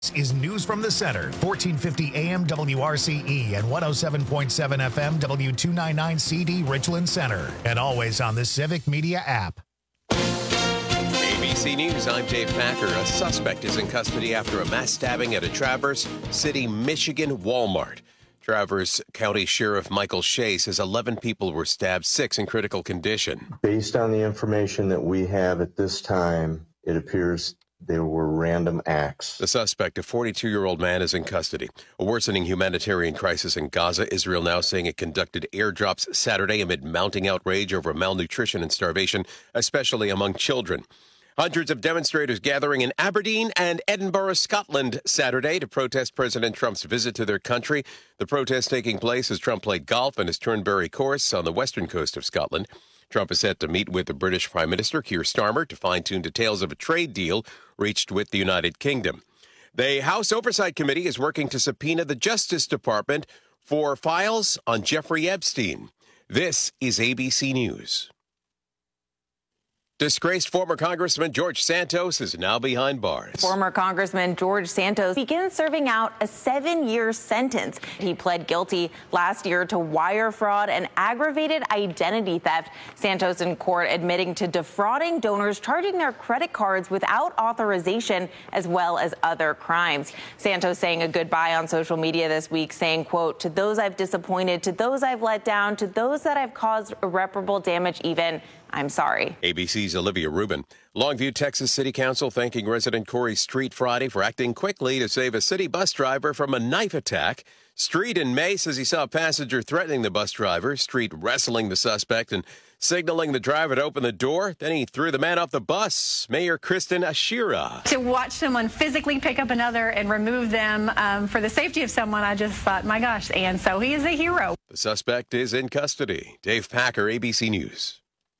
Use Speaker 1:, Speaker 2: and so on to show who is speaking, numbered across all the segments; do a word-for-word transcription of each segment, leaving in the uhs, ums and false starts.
Speaker 1: This is News from the Center, fourteen fifty A M W R C E and one oh seven point seven F M W two ninety-nine C D Richland Center, and always on the Civic Media app.
Speaker 2: A B C News, I'm Dave Packer. A suspect is in custody after a mass stabbing at a Traverse City, Michigan Walmart. Traverse County Sheriff Michael Shea says eleven people were stabbed, six in critical condition.
Speaker 3: Based on the information that we have at this time, it appears there were random acts.
Speaker 2: The suspect, a forty-two-year-old man, is in custody. A worsening humanitarian crisis in Gaza. Israel now saying it conducted airdrops Saturday amid mounting outrage over malnutrition and starvation, especially among children. Hundreds of demonstrators gathering in Aberdeen and Edinburgh, Scotland, Saturday to protest President Trump's visit to their country. The protest taking place as Trump played golf in his Turnberry course on the western coast of Scotland. Trump is set to meet with the British Prime Minister, Keir Starmer, to fine-tune details of a trade deal reached with the United Kingdom. The House Oversight Committee is working to subpoena the Justice Department for files on Jeffrey Epstein. This is A B C News. Disgraced former Congressman George Santos is now behind bars.
Speaker 4: Former Congressman George Santos begins serving out a seven-year sentence. He pled guilty last year to wire fraud and aggravated identity theft. Santos in court admitting to defrauding donors, charging their credit cards without authorization, as well as other crimes. Santos saying a goodbye on social media this week, saying, quote, "To those I've disappointed, to those I've let down, to those that I've caused irreparable damage even, I'm sorry."
Speaker 2: A B C's Olivia Rubin. Longview, Texas City Council thanking resident Corey Street Friday for acting quickly to save a city bus driver from a knife attack. Street in May says he saw a passenger threatening the bus driver. Street wrestling the suspect and signaling the driver to open the door. Then he threw the man off the bus. Mayor Kristen Ashira.
Speaker 5: To watch someone physically pick up another and remove them um, for the safety of someone, I just thought, my gosh, and so he is a hero.
Speaker 2: The suspect is in custody. Dave Packer, A B C News.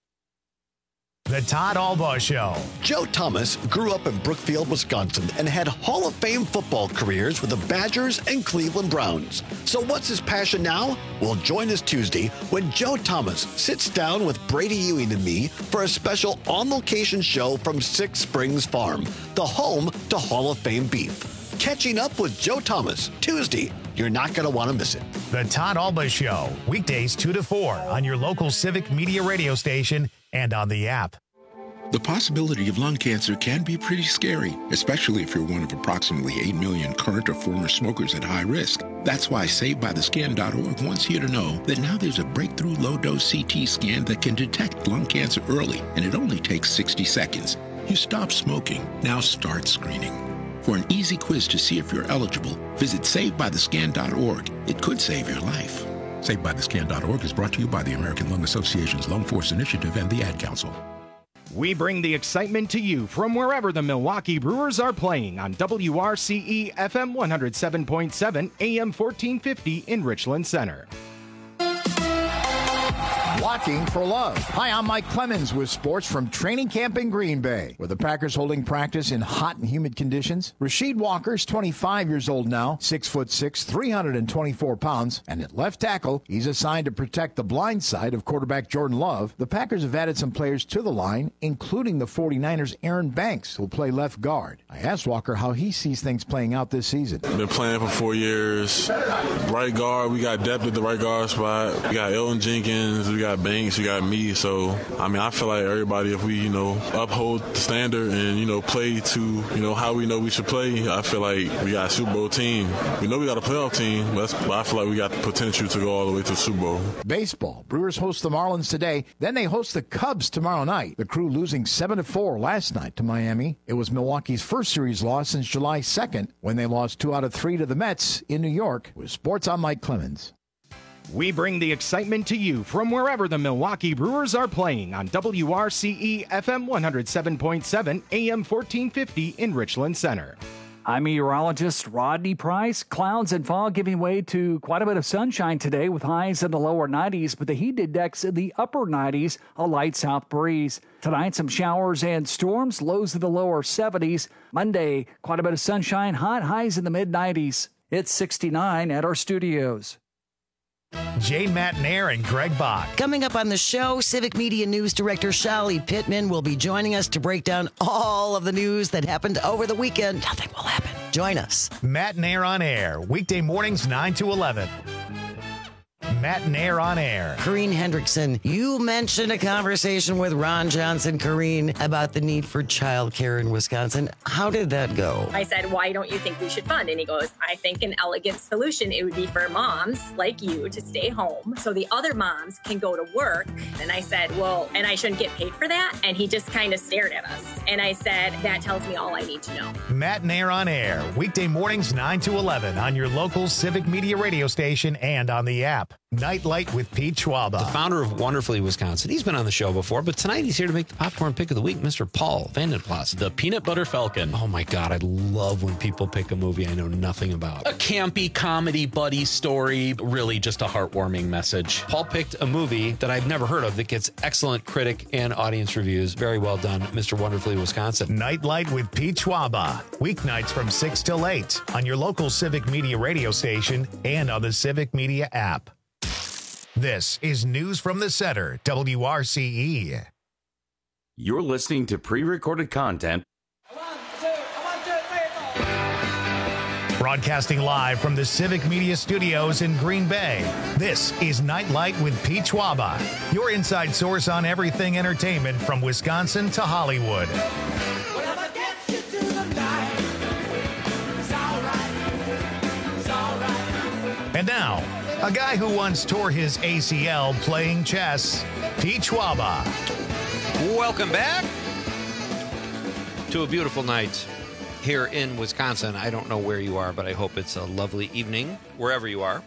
Speaker 1: The Todd Albaugh Show.
Speaker 6: Joe Thomas grew up in Brookfield, Wisconsin, and had Hall of Fame football careers with the Badgers and Cleveland Browns. So what's his passion now? Well, join us Tuesday when Joe Thomas sits down with Brady Ewing and me for a special on-location show from Six Springs Farm, the home to Hall of Fame beef. Catching up with Joe Thomas, Tuesday. You're not going to want to miss it.
Speaker 1: The Todd Albaugh Show, weekdays two to four on your local Civic Media radio station and on the app.
Speaker 7: The possibility of lung cancer can be pretty scary, especially if you're one of approximately eight million current or former smokers at high risk. That's why Saved By The Scan dot org wants you to know that now there's a breakthrough low-dose C T scan that can detect lung cancer early, and it only takes sixty seconds. You stop smoking, now start screening. For an easy quiz to see if you're eligible, visit Saved By The Scan dot org. It could save your life. Saved By The Scan dot org is brought to you by the American Lung Association's Lung Force Initiative and the Ad Council.
Speaker 8: We bring the excitement to you from wherever the Milwaukee Brewers are playing on W R C E F M one oh seven point seven A M fourteen fifty in Richland Center.
Speaker 9: Blocking for Love. Hi, I'm Mike Clemens with sports from training camp in Green Bay, where the Packers holding practice in hot and humid conditions. Rasheed Walker's twenty-five years old now, six foot six, three hundred twenty-four pounds, and at left tackle, he's assigned to protect the blind side of quarterback Jordan Love. The Packers have added some players to the line, including the 49ers' Aaron Banks, who'll play left guard. I asked Walker how he sees things playing out this season.
Speaker 10: Been playing for four years. Right guard, we got depth at the right guard spot. We got Elton Jenkins, we got Banks, we got me. So, I mean, I feel like everybody, if we, you know, uphold the standard and, you know, play to, you know, how we know we should play, I feel like we got a Super Bowl team. We know we got a playoff team, but, that's, but I feel like we got the potential to go all the way to the Super Bowl.
Speaker 9: Baseball. Brewers host the Marlins today. Then they host the Cubs tomorrow night. The Crew losing seven to four last night to Miami. It was Milwaukee's first series loss since July second, when they lost two out of three to the Mets in New York. With sports, I'm Mike Clemens.
Speaker 8: We bring the excitement to you from wherever the Milwaukee Brewers are playing on W R C E F M one oh seven point seven A M fourteen fifty in Richland Center.
Speaker 11: I'm meteorologist Rodney Price. Clouds and fog giving way to quite a bit of sunshine today with highs in the lower nineties, but the heat index in the upper nineties, a light south breeze. Tonight, some showers and storms, lows in the lower seventies. Monday, quite a bit of sunshine, hot highs in the mid nineties. It's sixty-nine at our studios.
Speaker 1: Jane Matnair and Greg Bach.
Speaker 12: Coming up on the show, Civic Media News Director Shali Pittman will be joining us to break down all of the news that happened over the weekend. Nothing will happen Join us.
Speaker 1: Matt and Air on Air, weekday mornings nine to eleven. Matt and Air on Air.
Speaker 12: Corrine Hendrickson, you mentioned a conversation with Ron Johnson, Corrine, about the need for childcare in Wisconsin. How did that go?
Speaker 13: I said, why don't you think we should fund? And he goes, I think an elegant solution, it would be for moms like you to stay home so the other moms can go to work. And I said, well, and I shouldn't get paid for that? And he just kind of stared at us. And I said, that tells me all I need to know.
Speaker 1: Matt and Air on Air, weekday mornings nine to eleven on your local Civic Media radio station and on the app. Nightlight with Pete Schwaba.
Speaker 14: The founder of Wonderfully Wisconsin. He's been on the show before, but tonight he's here to make the popcorn pick of the week, Mister Paul Vandenplas.
Speaker 15: The Peanut Butter Falcon.
Speaker 14: Oh my God, I love when people pick a movie I know nothing about.
Speaker 15: A campy comedy buddy story, really just a heartwarming message.
Speaker 14: Paul picked a movie that I've never heard of that gets excellent critic and audience reviews. Very well done, Mister Wonderfully Wisconsin.
Speaker 1: Nightlight with Pete Schwaba. Weeknights from six till eight on your local Civic Media radio station and on the Civic Media app. This is News from the Center, W R C E.
Speaker 16: You're listening to pre-recorded content.
Speaker 1: Broadcasting live from the Civic Media Studios in Green Bay, this is Nightlight with Pete Schwaba, your inside source on everything entertainment from Wisconsin to Hollywood. And now, a guy who once tore his A C L playing chess, Pete Schwaba.
Speaker 14: Welcome back to a beautiful night here in Wisconsin. I don't know where you are, but I hope it's a lovely evening wherever you are.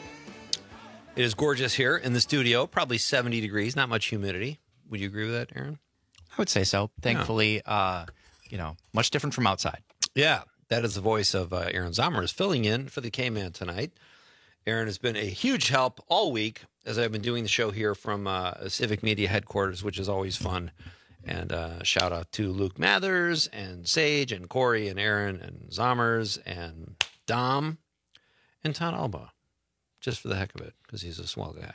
Speaker 14: It is gorgeous here in the studio, probably seventy degrees, not much humidity. Would you agree with that, Aaron?
Speaker 17: I would say so. Thankfully, yeah. uh, you know, much different from outside.
Speaker 14: Yeah, that is the voice of uh, Aaron Zomers filling in for the K-Man tonight. Aaron has been a huge help all week as I've been doing the show here from uh, Civic Media headquarters, which is always fun. And uh, shout out to Luke Mathers and Sage and Corey and Aaron and Zomers and Dom and Todd Alba, just for the heck of it, because he's a swell guy.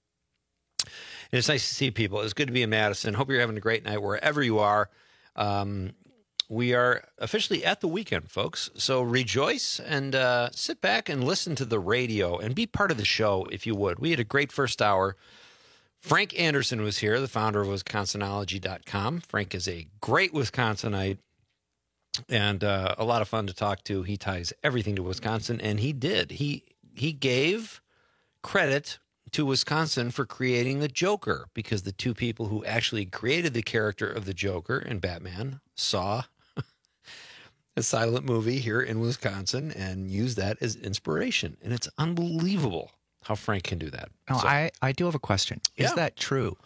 Speaker 14: And it's nice to see people. It's good to be in Madison. Hope you're having a great night wherever you are. Um, We are officially at the weekend, folks. So rejoice and uh, sit back and listen to the radio and be part of the show, if you would. We had a great first hour. Frank Anderson was here, the founder of Wisconsinology dot com. Frank is a great Wisconsinite and uh, a lot of fun to talk to. He ties everything to Wisconsin, and he did. He he gave credit to Wisconsin for creating the Joker, because the two people who actually created the character of the Joker in Batman saw a silent movie here in Wisconsin and use that as inspiration. And it's unbelievable how Frank can do that.
Speaker 17: No,
Speaker 14: so,
Speaker 17: I, I do have a question. Is
Speaker 14: yeah.
Speaker 17: that true?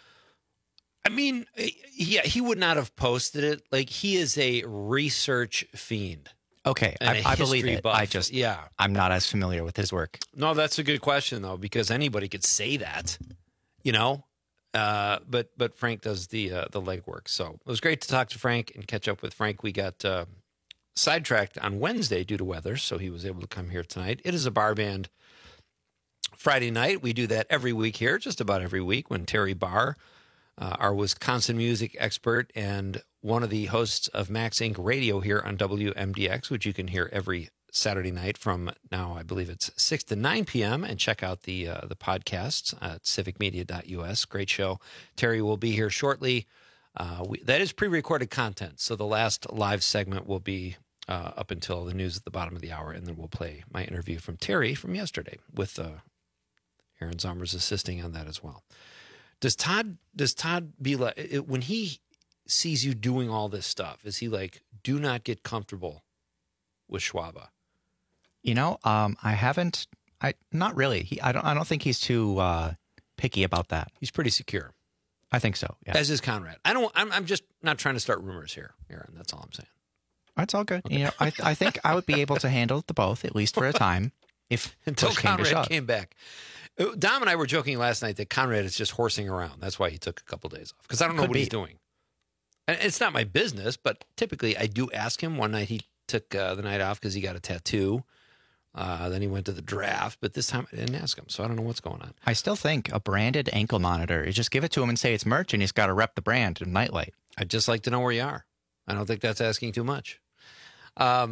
Speaker 14: I mean, yeah, he would not have posted it. Like, he is a research fiend.
Speaker 17: Okay, I, I believe it.
Speaker 14: Buff.
Speaker 17: I just,
Speaker 14: yeah.
Speaker 17: I'm not as familiar with his work.
Speaker 14: No, that's a good question, though, because anybody could say that, you know? Uh, but but Frank does the uh, the legwork. So it was great to talk to Frank and catch up with Frank. We got uh, sidetracked on Wednesday due to weather, so he was able to come here tonight. It is a bar band Friday night. We do that every week here, just about every week, when Terry Barr, uh, our Wisconsin music expert and one of the hosts of Max Incorporated. Radio here on W M D X, which you can hear every Saturday night from now, I believe it's six to nine p.m. And check out the uh, the podcasts at civic media dot u s. Great show. Terry will be here shortly. Uh, we, that is pre-recorded content, so the last live segment will be uh, up until the news at the bottom of the hour, and then we'll play my interview from Terry from yesterday with uh, Aaron Zomers assisting on that as well. Does Todd, does Todd be like, it, when he sees you doing all this stuff, is he like, do not get comfortable with Schwaba?
Speaker 17: You know, um, I haven't, I not really. He, I don't, I don't think he's too uh, picky about that.
Speaker 14: He's pretty secure.
Speaker 17: I think so. Yeah.
Speaker 14: As is Conrad. I don't, I'm, I'm just not trying to start rumors here, Aaron. That's all I'm saying.
Speaker 17: That's all good.
Speaker 14: Okay.
Speaker 17: You know, I, I think I would be able to handle the both, at least for a time, if
Speaker 14: until
Speaker 17: push came to
Speaker 14: Conrad
Speaker 17: shove.
Speaker 14: came back. Dom and I were joking last night that Conrad is just horsing around. That's why he took a couple days off, because I don't know
Speaker 17: Could
Speaker 14: what
Speaker 17: be.
Speaker 14: he's doing. And it's not my business, but typically I do ask him. One night he took uh, the night off because he got a tattoo. Uh, then he went to the draft, but this time I didn't ask him, so I don't know what's going on.
Speaker 17: I still think a branded ankle monitor, you just give it to him and say it's merch, and he's got to rep the brand of Nightlight.
Speaker 14: I'd just like to know where you are. I don't think that's asking too much. Um,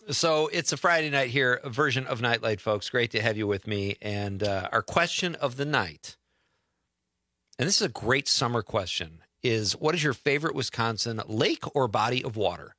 Speaker 14: So it's a Friday night here, a version of Nightlight, folks. Great to have you with me. And uh, our question of the night, and this is a great summer question, is what is your favorite Wisconsin lake or body of water?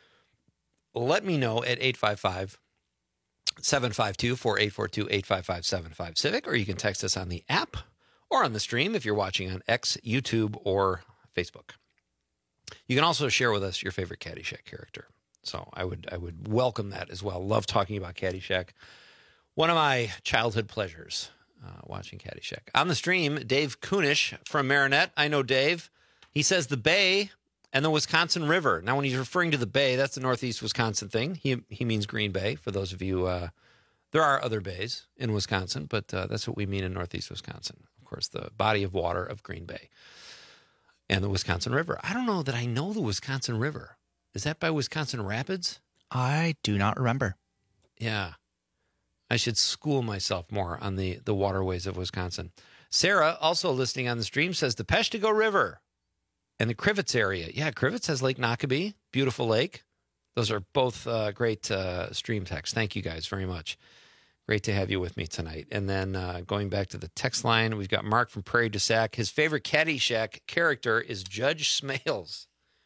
Speaker 14: Let me know at eight five five, seven five two, four eight four two, eight five five seven five Civic, or you can text us on the app or on the stream if you're watching on X, YouTube, or Facebook. You can also share with us your favorite Caddyshack character. So I would I would welcome that as well. Love talking about Caddyshack. One of my childhood pleasures, uh, watching Caddyshack. On the stream, Dave Kunish from Marinette. I know Dave. He says the Bay and the Wisconsin River. Now, when he's referring to the Bay, that's the Northeast Wisconsin thing. He he means Green Bay, for those of you. Uh, there are other bays in Wisconsin, but uh, that's what we mean in Northeast Wisconsin. Of course, the body of water of Green Bay and the Wisconsin River. I don't know that I know the Wisconsin River. Is that by Wisconsin Rapids?
Speaker 17: I do not remember.
Speaker 14: Yeah. I should school myself more on the, the waterways of Wisconsin. Sarah, also listening on the stream, says the Peshtigo River and the Crivets area. Yeah, Crivets has Lake Nockabee, beautiful lake. Those are both uh, great uh, stream texts. Thank you guys very much. Great to have you with me tonight. And then uh, going back to the text line, we've got Mark from Prairie du Sac. His favorite Caddyshack character is Judge Smales.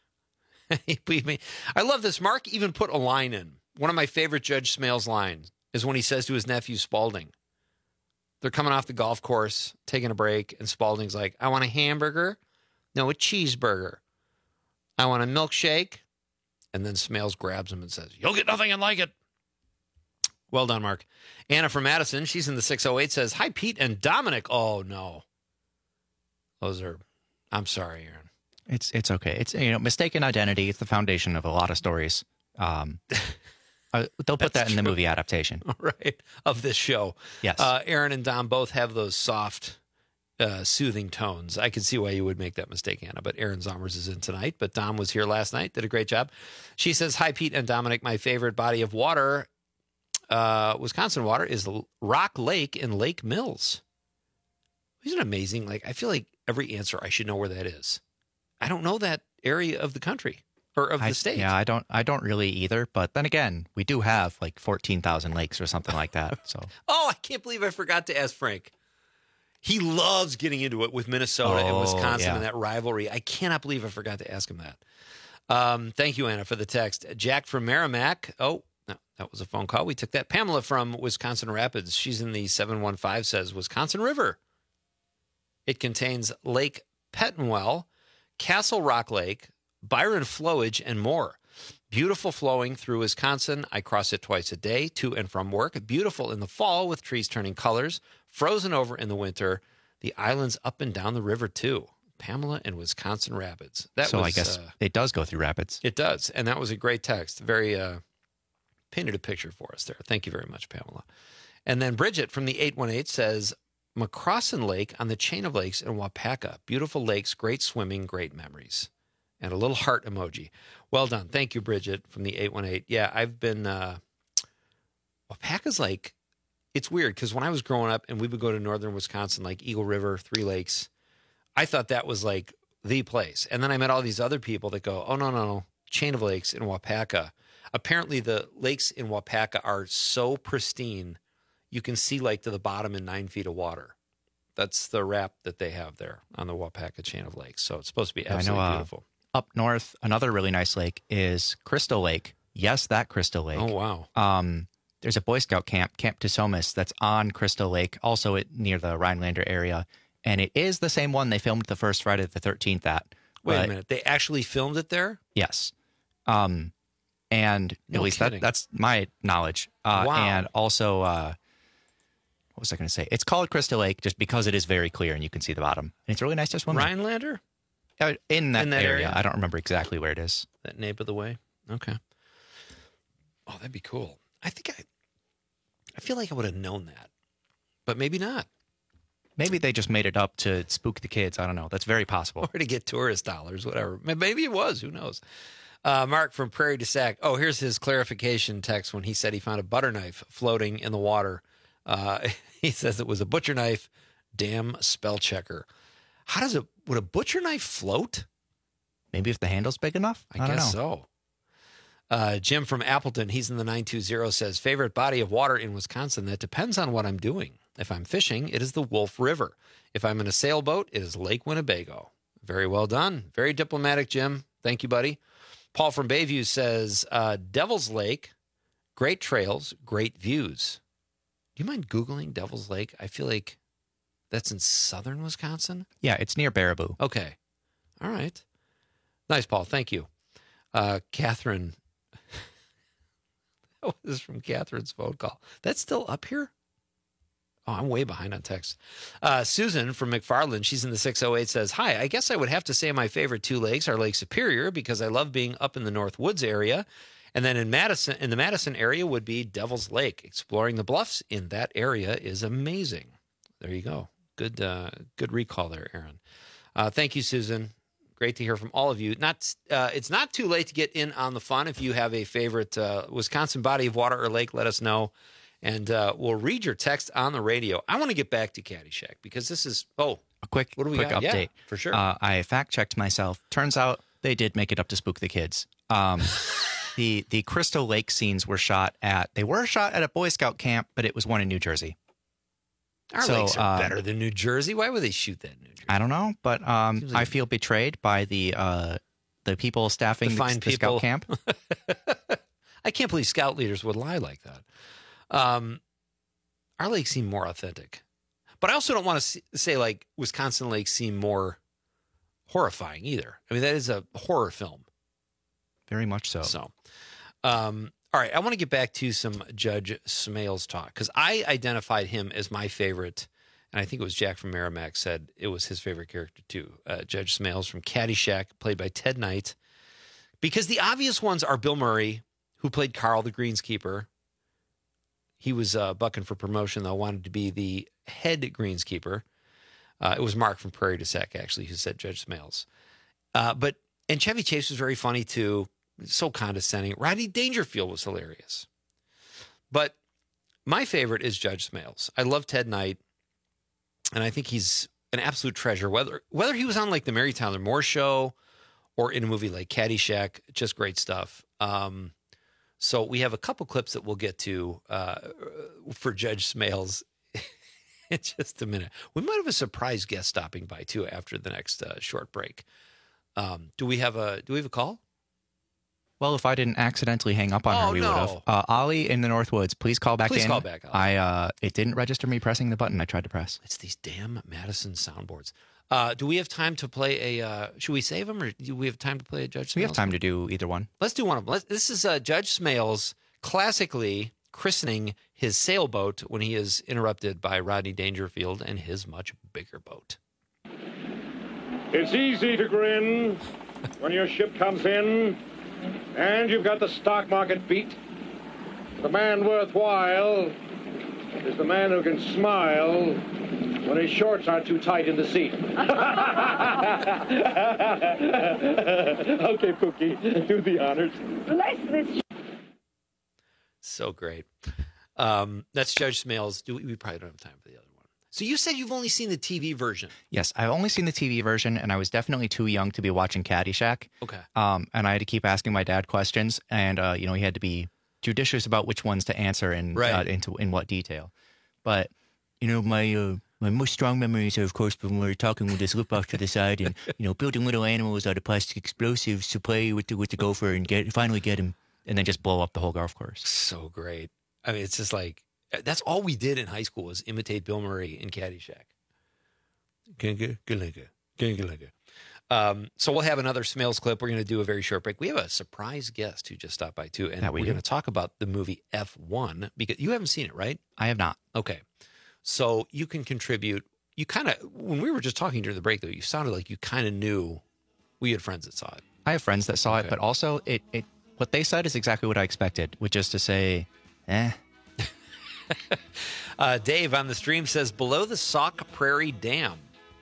Speaker 14: Believe me. I love this. Mark even put a line in. One of my favorite Judge Smales lines is when he says to his nephew Spalding, they're coming off the golf course, taking a break, and Spalding's like, I want a hamburger. No, a cheeseburger. I want a milkshake. And then Smales grabs him and says, you'll get nothing and like it. Well done, Mark. Anna from Madison, she's in the six oh eight, says, hi, Pete and Dominic. Oh, no. Those are, I'm sorry, Aaron.
Speaker 17: It's it's okay. It's, you know, mistaken identity. It's the foundation of a lot of stories. Um, uh, they'll put that in the true. movie adaptation,
Speaker 14: right? Of this show.
Speaker 17: Yes.
Speaker 14: Uh, Aaron and Dom both have those soft, uh, soothing tones. I can see why you would make that mistake, Anna. But Aaron Zomers is in tonight. But Dom was here last night. Did a great job. She says, "Hi, Pete and Dominic. My favorite body of water, uh, Wisconsin water, is Rock Lake in Lake Mills." Isn't it amazing? Like, I feel like every answer I should know where that is. I don't know that area of the country or of the
Speaker 17: I,
Speaker 14: state.
Speaker 17: Yeah, I don't I don't really either. But then again, we do have like fourteen thousand lakes or something like that. So.
Speaker 14: Oh, I can't believe I forgot to ask Frank. He loves getting into it with Minnesota
Speaker 17: oh,
Speaker 14: and Wisconsin
Speaker 17: yeah.
Speaker 14: and that rivalry. I cannot believe I forgot to ask him that. Um, thank you, Anna, for the text. Jack from Merrimack. Oh, no, that was a phone call. We took that. Pamela from Wisconsin Rapids. She's in the seven one five, says Wisconsin River. It contains Lake Pettenwell, Castle Rock Lake, Byron Flowage, and more. Beautiful flowing through Wisconsin. I cross it twice a day, to and from work. Beautiful in the fall with trees turning colors. Frozen over in the winter. The islands up and down the river, too. Pamela in Wisconsin Rapids. That
Speaker 17: so
Speaker 14: was,
Speaker 17: I guess
Speaker 14: uh,
Speaker 17: it does go through rapids.
Speaker 14: It does. And that was a great text. Very uh, painted a picture for us there. Thank you very much, Pamela. And then Bridget from the eight one eight says, McCrossin Lake on the chain of lakes in Wapaka. Beautiful lakes, great swimming, great memories. And a little heart emoji. Well done. Thank you, Bridget, from the eight one eight. Yeah, I've been, uh, Wapaka's like, it's weird because when I was growing up and we would go to northern Wisconsin, like Eagle River, Three Lakes, I thought that was like the place. And then I met all these other people that go, oh, no, no, no, chain of lakes in Wapaka. Apparently the lakes in Wapaka are so pristine, you can see like to the bottom in nine feet of water. That's the wrap that they have there on the Wapaka chain of lakes. So it's supposed to be absolutely
Speaker 17: I know, uh,
Speaker 14: beautiful.
Speaker 17: Up north, another really nice lake is Crystal Lake. Yes, that Crystal Lake.
Speaker 14: Oh, wow.
Speaker 17: Um, there's a Boy Scout camp, Camp Tusomis, that's on Crystal Lake, also at, near the Rhinelander area. And it is the same one they filmed the first Friday the thirteenth at.
Speaker 14: Wait
Speaker 17: but,
Speaker 14: a minute. They actually filmed it there?
Speaker 17: Yes. Um, and
Speaker 14: No
Speaker 17: at least that,
Speaker 14: kidding.
Speaker 17: that's my knowledge. Uh,
Speaker 14: Wow.
Speaker 17: And also, uh, what was I going to say? It's called Crystal Lake just because it is very clear and you can see the bottom. And it's really nice to swim in.
Speaker 14: Rhinelander?
Speaker 17: Uh, In that,
Speaker 14: In that
Speaker 17: area.
Speaker 14: area?
Speaker 17: I don't remember exactly where it is.
Speaker 14: That nape of the way? Okay. Oh, that'd be cool. I think I, I feel like I would have known that, but maybe not.
Speaker 17: Maybe they just made it up to spook the kids. I don't know. That's very possible.
Speaker 14: Or to get tourist dollars, whatever. Maybe it was. Who knows? Uh, Mark from Prairie du Sac. Oh, here's his clarification text when he said he found a butter knife floating in the water. Uh, he says it was a butcher knife. Damn spell checker. How does it, would a butcher knife float?
Speaker 17: Maybe if the handle's big enough?
Speaker 14: I,
Speaker 17: I don't
Speaker 14: guess
Speaker 17: know.
Speaker 14: Uh, Jim from Appleton, he's in the nine two zero, says, favorite body of water in Wisconsin? That depends on what I'm doing. If I'm fishing, it is the Wolf River. If I'm in a sailboat, it is Lake Winnebago. Very well done. Very diplomatic, Jim. Thank you, buddy. Paul from Bayview says, uh, Devil's Lake, great trails, great views. Do you mind Googling Devil's Lake? I feel like that's in southern Wisconsin.
Speaker 17: Yeah, it's near Baraboo.
Speaker 14: Okay. All right. Nice, Paul. Thank you. Uh, Catherine. That was from Catherine's phone call. That's still up here? Oh, I'm way behind on text. Uh, Susan from McFarland, she's in the six oh eight, says, hi, I guess I would have to say my favorite two lakes are Lake Superior because I love being up in the North Woods area. And then in Madison, in the Madison area would be Devil's Lake. Exploring the bluffs in that area is amazing. There you go. Good, uh, good recall there, Aaron. Uh, thank you, Susan. Great to hear from all of you. Not, uh, it's not too late to get in on the fun. If you have a favorite uh, Wisconsin body of water or lake, let us know. And uh, we'll read your text on the radio. I want to get back to Caddyshack because this is, oh.
Speaker 17: A quick,
Speaker 14: what do we
Speaker 17: quick
Speaker 14: got?
Speaker 17: update.
Speaker 14: Yeah, for sure.
Speaker 17: Uh, I fact-checked myself. Turns out they did make it up to spook the kids. Um, the the Crystal Lake scenes were shot at, they were shot at a Boy Scout camp, but it was one in New Jersey.
Speaker 14: Our
Speaker 17: so,
Speaker 14: lakes are
Speaker 17: um,
Speaker 14: better than New Jersey. Why would they shoot that in New Jersey?
Speaker 17: I don't know, but um,
Speaker 14: like
Speaker 17: I feel betrayed by the uh, the people staffing
Speaker 14: The
Speaker 17: the,
Speaker 14: fine
Speaker 17: the
Speaker 14: people.
Speaker 17: Scout camp.
Speaker 14: I can't believe Scout leaders would lie like that. Um, our lakes seem more authentic. But I also don't want to say, like, Wisconsin lakes seem more horrifying either. I mean, that is a horror film.
Speaker 17: Very much so.
Speaker 14: So, um, all right, I want to get back to some Judge Smales talk because I identified him as my favorite, and I think it was Jack from Merrimack said it was his favorite character too. Uh, Judge Smales from Caddyshack, played by Ted Knight. Because the obvious ones are Bill Murray, who played Carl the Greenskeeper. He was uh, bucking for promotion, though, wanted to be the head greenskeeper. Uh, it was Mark from Prairie du Sac, actually, who said Judge Smales. Uh, but and Chevy Chase was very funny, too. So condescending. Rodney Dangerfield was hilarious. But my favorite is Judge Smales. I love Ted Knight, and I think he's an absolute treasure. Whether whether he was on, like, the Mary Tyler Moore Show or in a movie like Caddyshack, just great stuff. Um, so we have a couple clips that we'll get to uh, for Judge Smales in just a minute. We might have a surprise guest stopping by, too, after the next uh, short break. Um, do we have a do we have a call?
Speaker 17: Well, if I didn't accidentally hang up on
Speaker 14: Oh,
Speaker 17: her, we
Speaker 14: no.
Speaker 17: would have. Uh, Ollie in the Northwoods, please call back
Speaker 14: Please
Speaker 17: in.
Speaker 14: call back, Ollie.
Speaker 17: I uh, it didn't register me pressing the button I tried to press.
Speaker 14: It's these damn Madison soundboards. Uh, do we have time to play a? Uh, should we save them, or do we have time to play a Judge Smales?
Speaker 17: We have time to do either one.
Speaker 14: Let's do one of them. Let's, this is uh, Judge Smales classically christening his sailboat when he is interrupted by Rodney Dangerfield and his much bigger boat.
Speaker 18: It's easy to grin when your ship comes in and you've got the stock market beat. The man worthwhile is the man who can smile when his shorts aren't too tight in the seat. Okay, Pookie, do the honors.
Speaker 19: Bless this.
Speaker 14: So great. Um, that's Judge Smales. Do we, we probably don't have time for the other one. So you said you've only seen the T V version.
Speaker 17: Yes, I've only seen the T V version, and I was definitely too young to be watching Caddyshack.
Speaker 14: Okay.
Speaker 17: Um, and I had to keep asking my dad questions, and uh, you know, he had to be judicious about which ones to answer and
Speaker 14: Right.
Speaker 17: uh, into in what detail. But you know, my uh, my most strong memories are, of course, when we were talking with this look off to the side, and you know, building little animals out of plastic explosives to play with the with the gopher and get finally get him, and then just blow up the whole golf course.
Speaker 14: So great. I mean, it's just like, that's all we did in high school was imitate Bill Murray in Caddyshack. Um, so we'll have another Smales clip. We're going to do a very short break. We have a surprise guest who just stopped by, too. And
Speaker 17: That we
Speaker 14: we're
Speaker 17: do.
Speaker 14: going to talk about the movie F one because you haven't seen it, right?
Speaker 17: I have not.
Speaker 14: Okay. So you can contribute. You kind of, when we were just talking during the break, though, you sounded like you kind of knew we had friends that saw it.
Speaker 17: I have friends that saw
Speaker 14: Okay.
Speaker 17: it, but also it, it what they said is exactly what I expected, which is to say, eh.
Speaker 14: Uh, Dave on the stream says, below the Sauk Prairie Dam.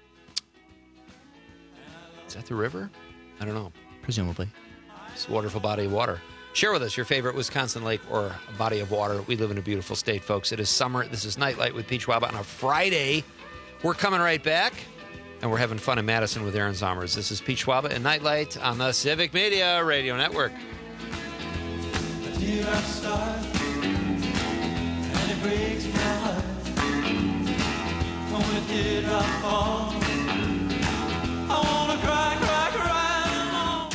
Speaker 14: Is that the river? I don't know.
Speaker 17: Presumably.
Speaker 14: It's a wonderful body of water. Share with us your favorite Wisconsin lake or body of water. We live in a beautiful state, folks. It is summer. This is Nightlight with Pete Schwab on a Friday. We're coming right back, and we're having fun in Madison with Aaron Zommers. This is Pete Schwab and Nightlight on the Civic Media Radio Network.
Speaker 19: did I start? And it breaks my heart. From where did I fall? I wanna cry, cry, cry.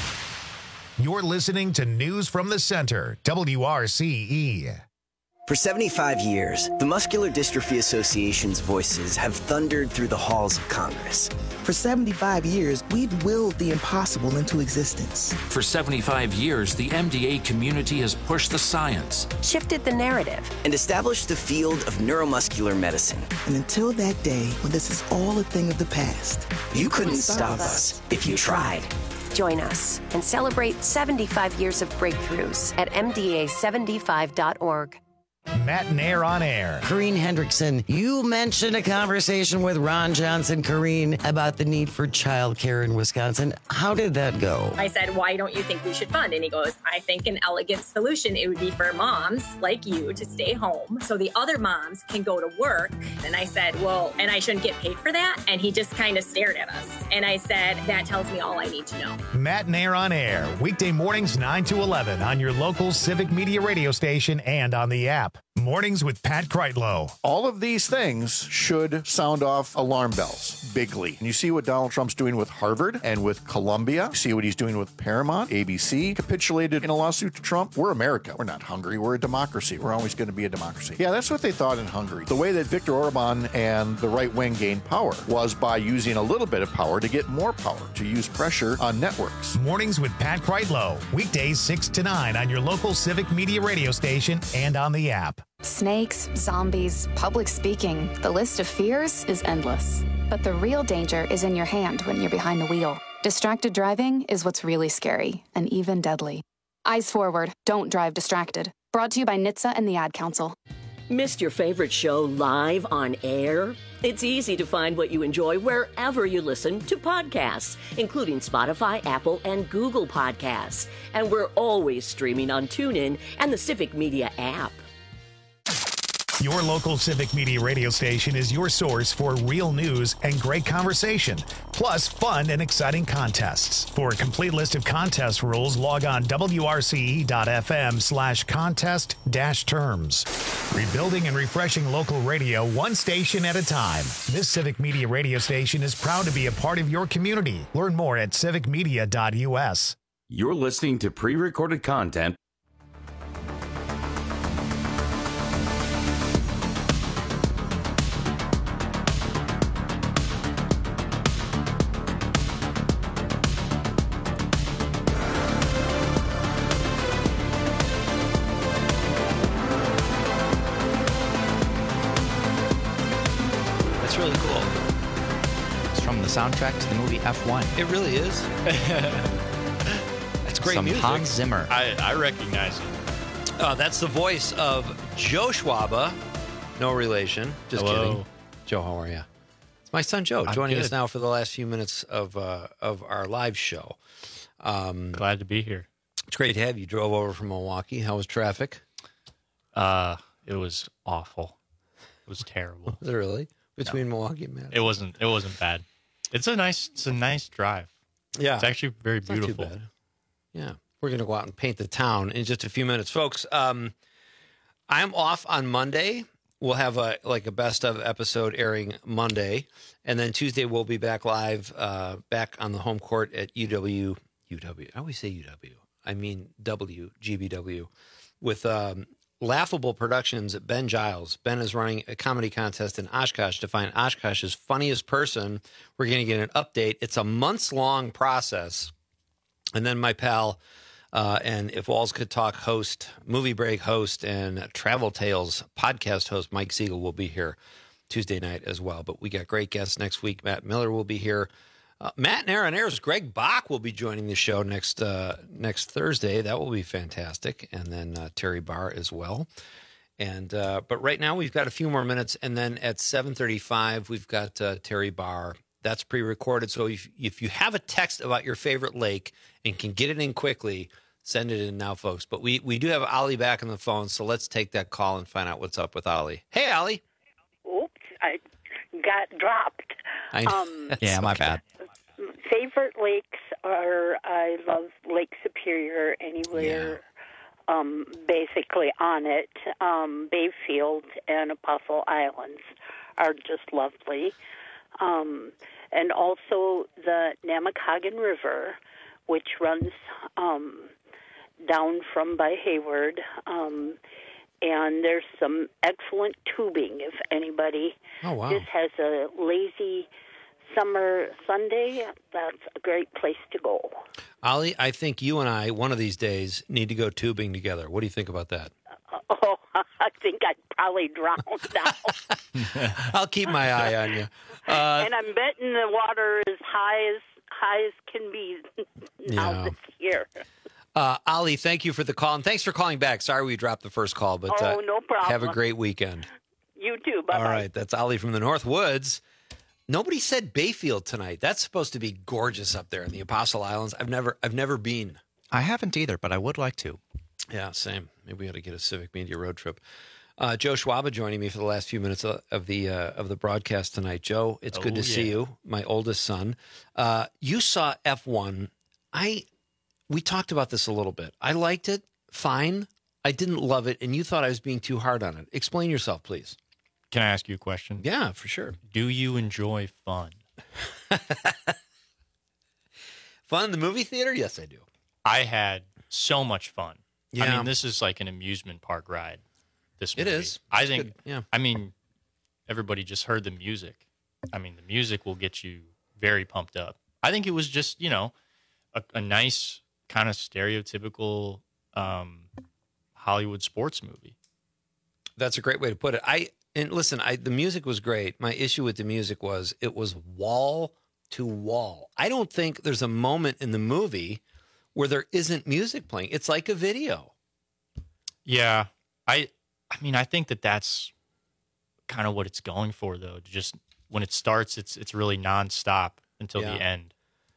Speaker 1: You're listening to News from the Center, W R C E.
Speaker 20: For seventy-five years, the Muscular Dystrophy Association's voices have thundered through the halls of Congress.
Speaker 21: For seventy-five years, we've willed the impossible into existence.
Speaker 22: For seventy-five years, the M D A community has pushed the science,
Speaker 20: shifted the narrative, and established the field of neuromuscular medicine.
Speaker 21: And until that day when this is all a thing of the past,
Speaker 20: you, you couldn't stop us if you tried.
Speaker 23: Join us and celebrate seventy-five years of breakthroughs at M D A seventy-five dot org.
Speaker 1: Matt Nair on air.
Speaker 12: Corrine Hendrickson, you mentioned a conversation with Ron Johnson, Corrine, about the need for childcare in Wisconsin. How did that go?
Speaker 13: I said, why don't you think we should fund? And he goes, I think an elegant solution, it would be for moms like you to stay home so the other moms can go to work. And I said, well, and I shouldn't get paid for that? And he just kind of stared at us. And I said, that tells me all I need to know.
Speaker 1: Matt Nair on air, weekday mornings nine to eleven on your local Civic Media radio station and on the app. Mornings with Pat Kreitlow.
Speaker 9: All of these things should sound off alarm bells bigly. And you see what Donald Trump's doing with Harvard and with Columbia. You see what he's doing with Paramount. A B C capitulated in a lawsuit to Trump. We're America. We're not Hungary. We're a democracy. We're always going to be a democracy. Yeah, that's what they thought in Hungary. The way that Viktor Orban and the right wing gained power was by using a little bit of power to get more power, to use pressure on networks.
Speaker 1: Mornings with Pat Kreitlow. Weekdays six to nine on your local Civic Media radio station and on the app.
Speaker 24: Snakes, zombies, public speaking. The list of fears is endless. But the real danger is in your hand when you're behind the wheel. Distracted driving is what's really scary and even deadly. Eyes forward. Don't drive distracted. Brought to you by N H T S A and the Ad Council.
Speaker 25: Missed your favorite show live on air? It's easy to find what you enjoy wherever you listen to podcasts, including Spotify, Apple, and Google Podcasts. And we're always streaming on TuneIn and the Civic Media app.
Speaker 1: Your local Civic Media radio station is your source for real news and great conversation, plus fun and exciting contests. For a complete list of contest rules, log on W R C E dot F M slash contest dash terms. Rebuilding and refreshing local radio one station at a time. This Civic Media radio station is proud to be a part of your community. Learn more at civic media dot U S.
Speaker 16: You're listening to pre-recorded content.
Speaker 26: Soundtrack to the movie F one.
Speaker 14: It really is. That's great
Speaker 26: Some
Speaker 14: music.
Speaker 26: Hans Zimmer.
Speaker 27: I, I recognize it.
Speaker 14: Uh, that's the voice of Joe Schwaba. No relation. Just
Speaker 27: Hello.
Speaker 14: kidding. Joe, how are you? It's my son Joe
Speaker 27: I'm
Speaker 14: joining
Speaker 27: good.
Speaker 14: us now for the last few minutes of uh, of our live show. Um,
Speaker 27: Glad to be here.
Speaker 14: It's great to have you. Drove over from Milwaukee. How was traffic?
Speaker 27: Uh, it was awful. It was terrible.
Speaker 14: Was it really? Between no. Milwaukee and Madison?
Speaker 27: It wasn't. It wasn't bad. It's a nice. It's a nice drive.
Speaker 14: Yeah,
Speaker 27: it's actually very
Speaker 14: it's
Speaker 27: beautiful.
Speaker 14: Not too bad. Yeah, we're going to go out and paint the town in just a few minutes, folks. Um, I'm off on Monday. We'll have a like a best of episode airing Monday, and then Tuesday we'll be back live, uh, back on the home court at U W. U W. I always say U W. I mean W G B W with. Um, Laughable Productions. Ben Giles. Ben is running a comedy contest in Oshkosh to find Oshkosh's funniest person. We're going to get an update. It's a months long process. And then my pal uh, and If Walls Could Talk host, Movie Break host, and Travel Tales podcast host Mike Siegel will be here Tuesday night as well. But we got great guests next week. Matt Miller will be here. Uh, Matt and Aaron Ayers, Greg Bach will be joining the show next uh, next Thursday. That will be fantastic. And then uh, Terry Barr as well. And uh, but right now we've got a few more minutes. And then at seven thirty-five, we've got uh, Terry Barr. That's pre-recorded. So if, if you have a text about your favorite lake and can get it in quickly, send it in now, folks. But we, we do have Ollie back on the phone. So let's take that call and find out what's up with Ollie. Hey, Ollie.
Speaker 28: Oops, I got dropped.
Speaker 14: I know.
Speaker 28: Um,
Speaker 26: yeah, my bad.
Speaker 28: Favorite lakes are, I love Lake Superior anywhere um, basically on it. Um, Bayfield and Apostle Islands are just lovely. Um, and also the Namakagon River, which runs um, down from by Hayward. Um, and there's some excellent tubing if anybody
Speaker 14: Oh, wow.
Speaker 28: just has a lazy summer Sunday. That's a great place to go.
Speaker 14: Ollie, I think you and I, one of these days, need to go tubing together. What do you think about that?
Speaker 28: Oh, I think I'd probably drown now.
Speaker 14: I'll keep my eye on you. Uh,
Speaker 28: and I'm betting the water is high as high as can be now
Speaker 14: Yeah.
Speaker 28: this year.
Speaker 14: uh, Ollie, thank you for the call, and thanks for calling back. Sorry we dropped the first call, but uh,
Speaker 28: Oh, no problem.
Speaker 14: have a great weekend.
Speaker 28: You too. Bye-bye.
Speaker 14: All right, that's Ollie from the North Woods. Nobody said Bayfield tonight. That's supposed to be gorgeous up there in the Apostle Islands. I've never, I've never been.
Speaker 2: I haven't either, but I would like to.
Speaker 14: Yeah, same. Maybe we ought to get a Civic Media road trip. Uh, Joe Schwaba joining me for the last few minutes of of the uh, of the broadcast tonight. Joe, it's good
Speaker 27: Oh,
Speaker 14: to see
Speaker 27: yeah.
Speaker 14: you, my oldest son. Uh, you saw F one. I we talked about this a little bit. I liked it, fine. I didn't love it, and you thought I was being too hard on it. Explain yourself, please.
Speaker 27: Can I ask you a question?
Speaker 14: Yeah, for sure.
Speaker 27: Do you enjoy fun?
Speaker 14: Fun in the movie theater? Yes, I do.
Speaker 27: I had so much fun. I
Speaker 14: Yeah.
Speaker 27: mean, this is like an amusement park ride. This
Speaker 14: It
Speaker 27: movie.
Speaker 14: is.
Speaker 27: I
Speaker 14: It's
Speaker 27: think.
Speaker 14: good. Yeah.
Speaker 27: I mean, everybody just heard the music. I mean, the music will get you very pumped up. I think it was just, you know, a, a nice kind of stereotypical um, Hollywood sports movie.
Speaker 14: That's a great way to put it. I and listen, I the music was great. My issue with the music was it was wall to wall. I don't think there's a moment in the movie where there isn't music playing. It's like a video.
Speaker 27: Yeah, I I mean, I think that that's kind of what it's going for, though. To just when it starts, it's it's really nonstop until
Speaker 14: Yeah.
Speaker 27: the end.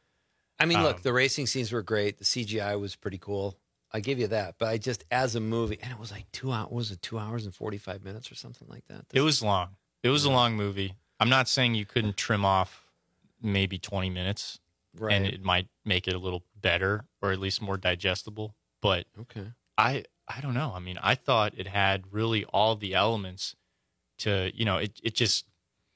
Speaker 14: I mean,
Speaker 27: Um,
Speaker 14: look, the racing scenes were great. The C G I was pretty cool. I give you that. But I just, as a movie, and it was like two hours, was it two hours and forty-five minutes or something like that?
Speaker 27: It was long. It was a long movie. I'm not saying you couldn't trim off maybe twenty minutes,
Speaker 14: Right.
Speaker 27: and it might make it a little better or at least more digestible. But
Speaker 14: okay,
Speaker 27: I I don't know. I mean, I thought it had really all the elements to, you know, it it just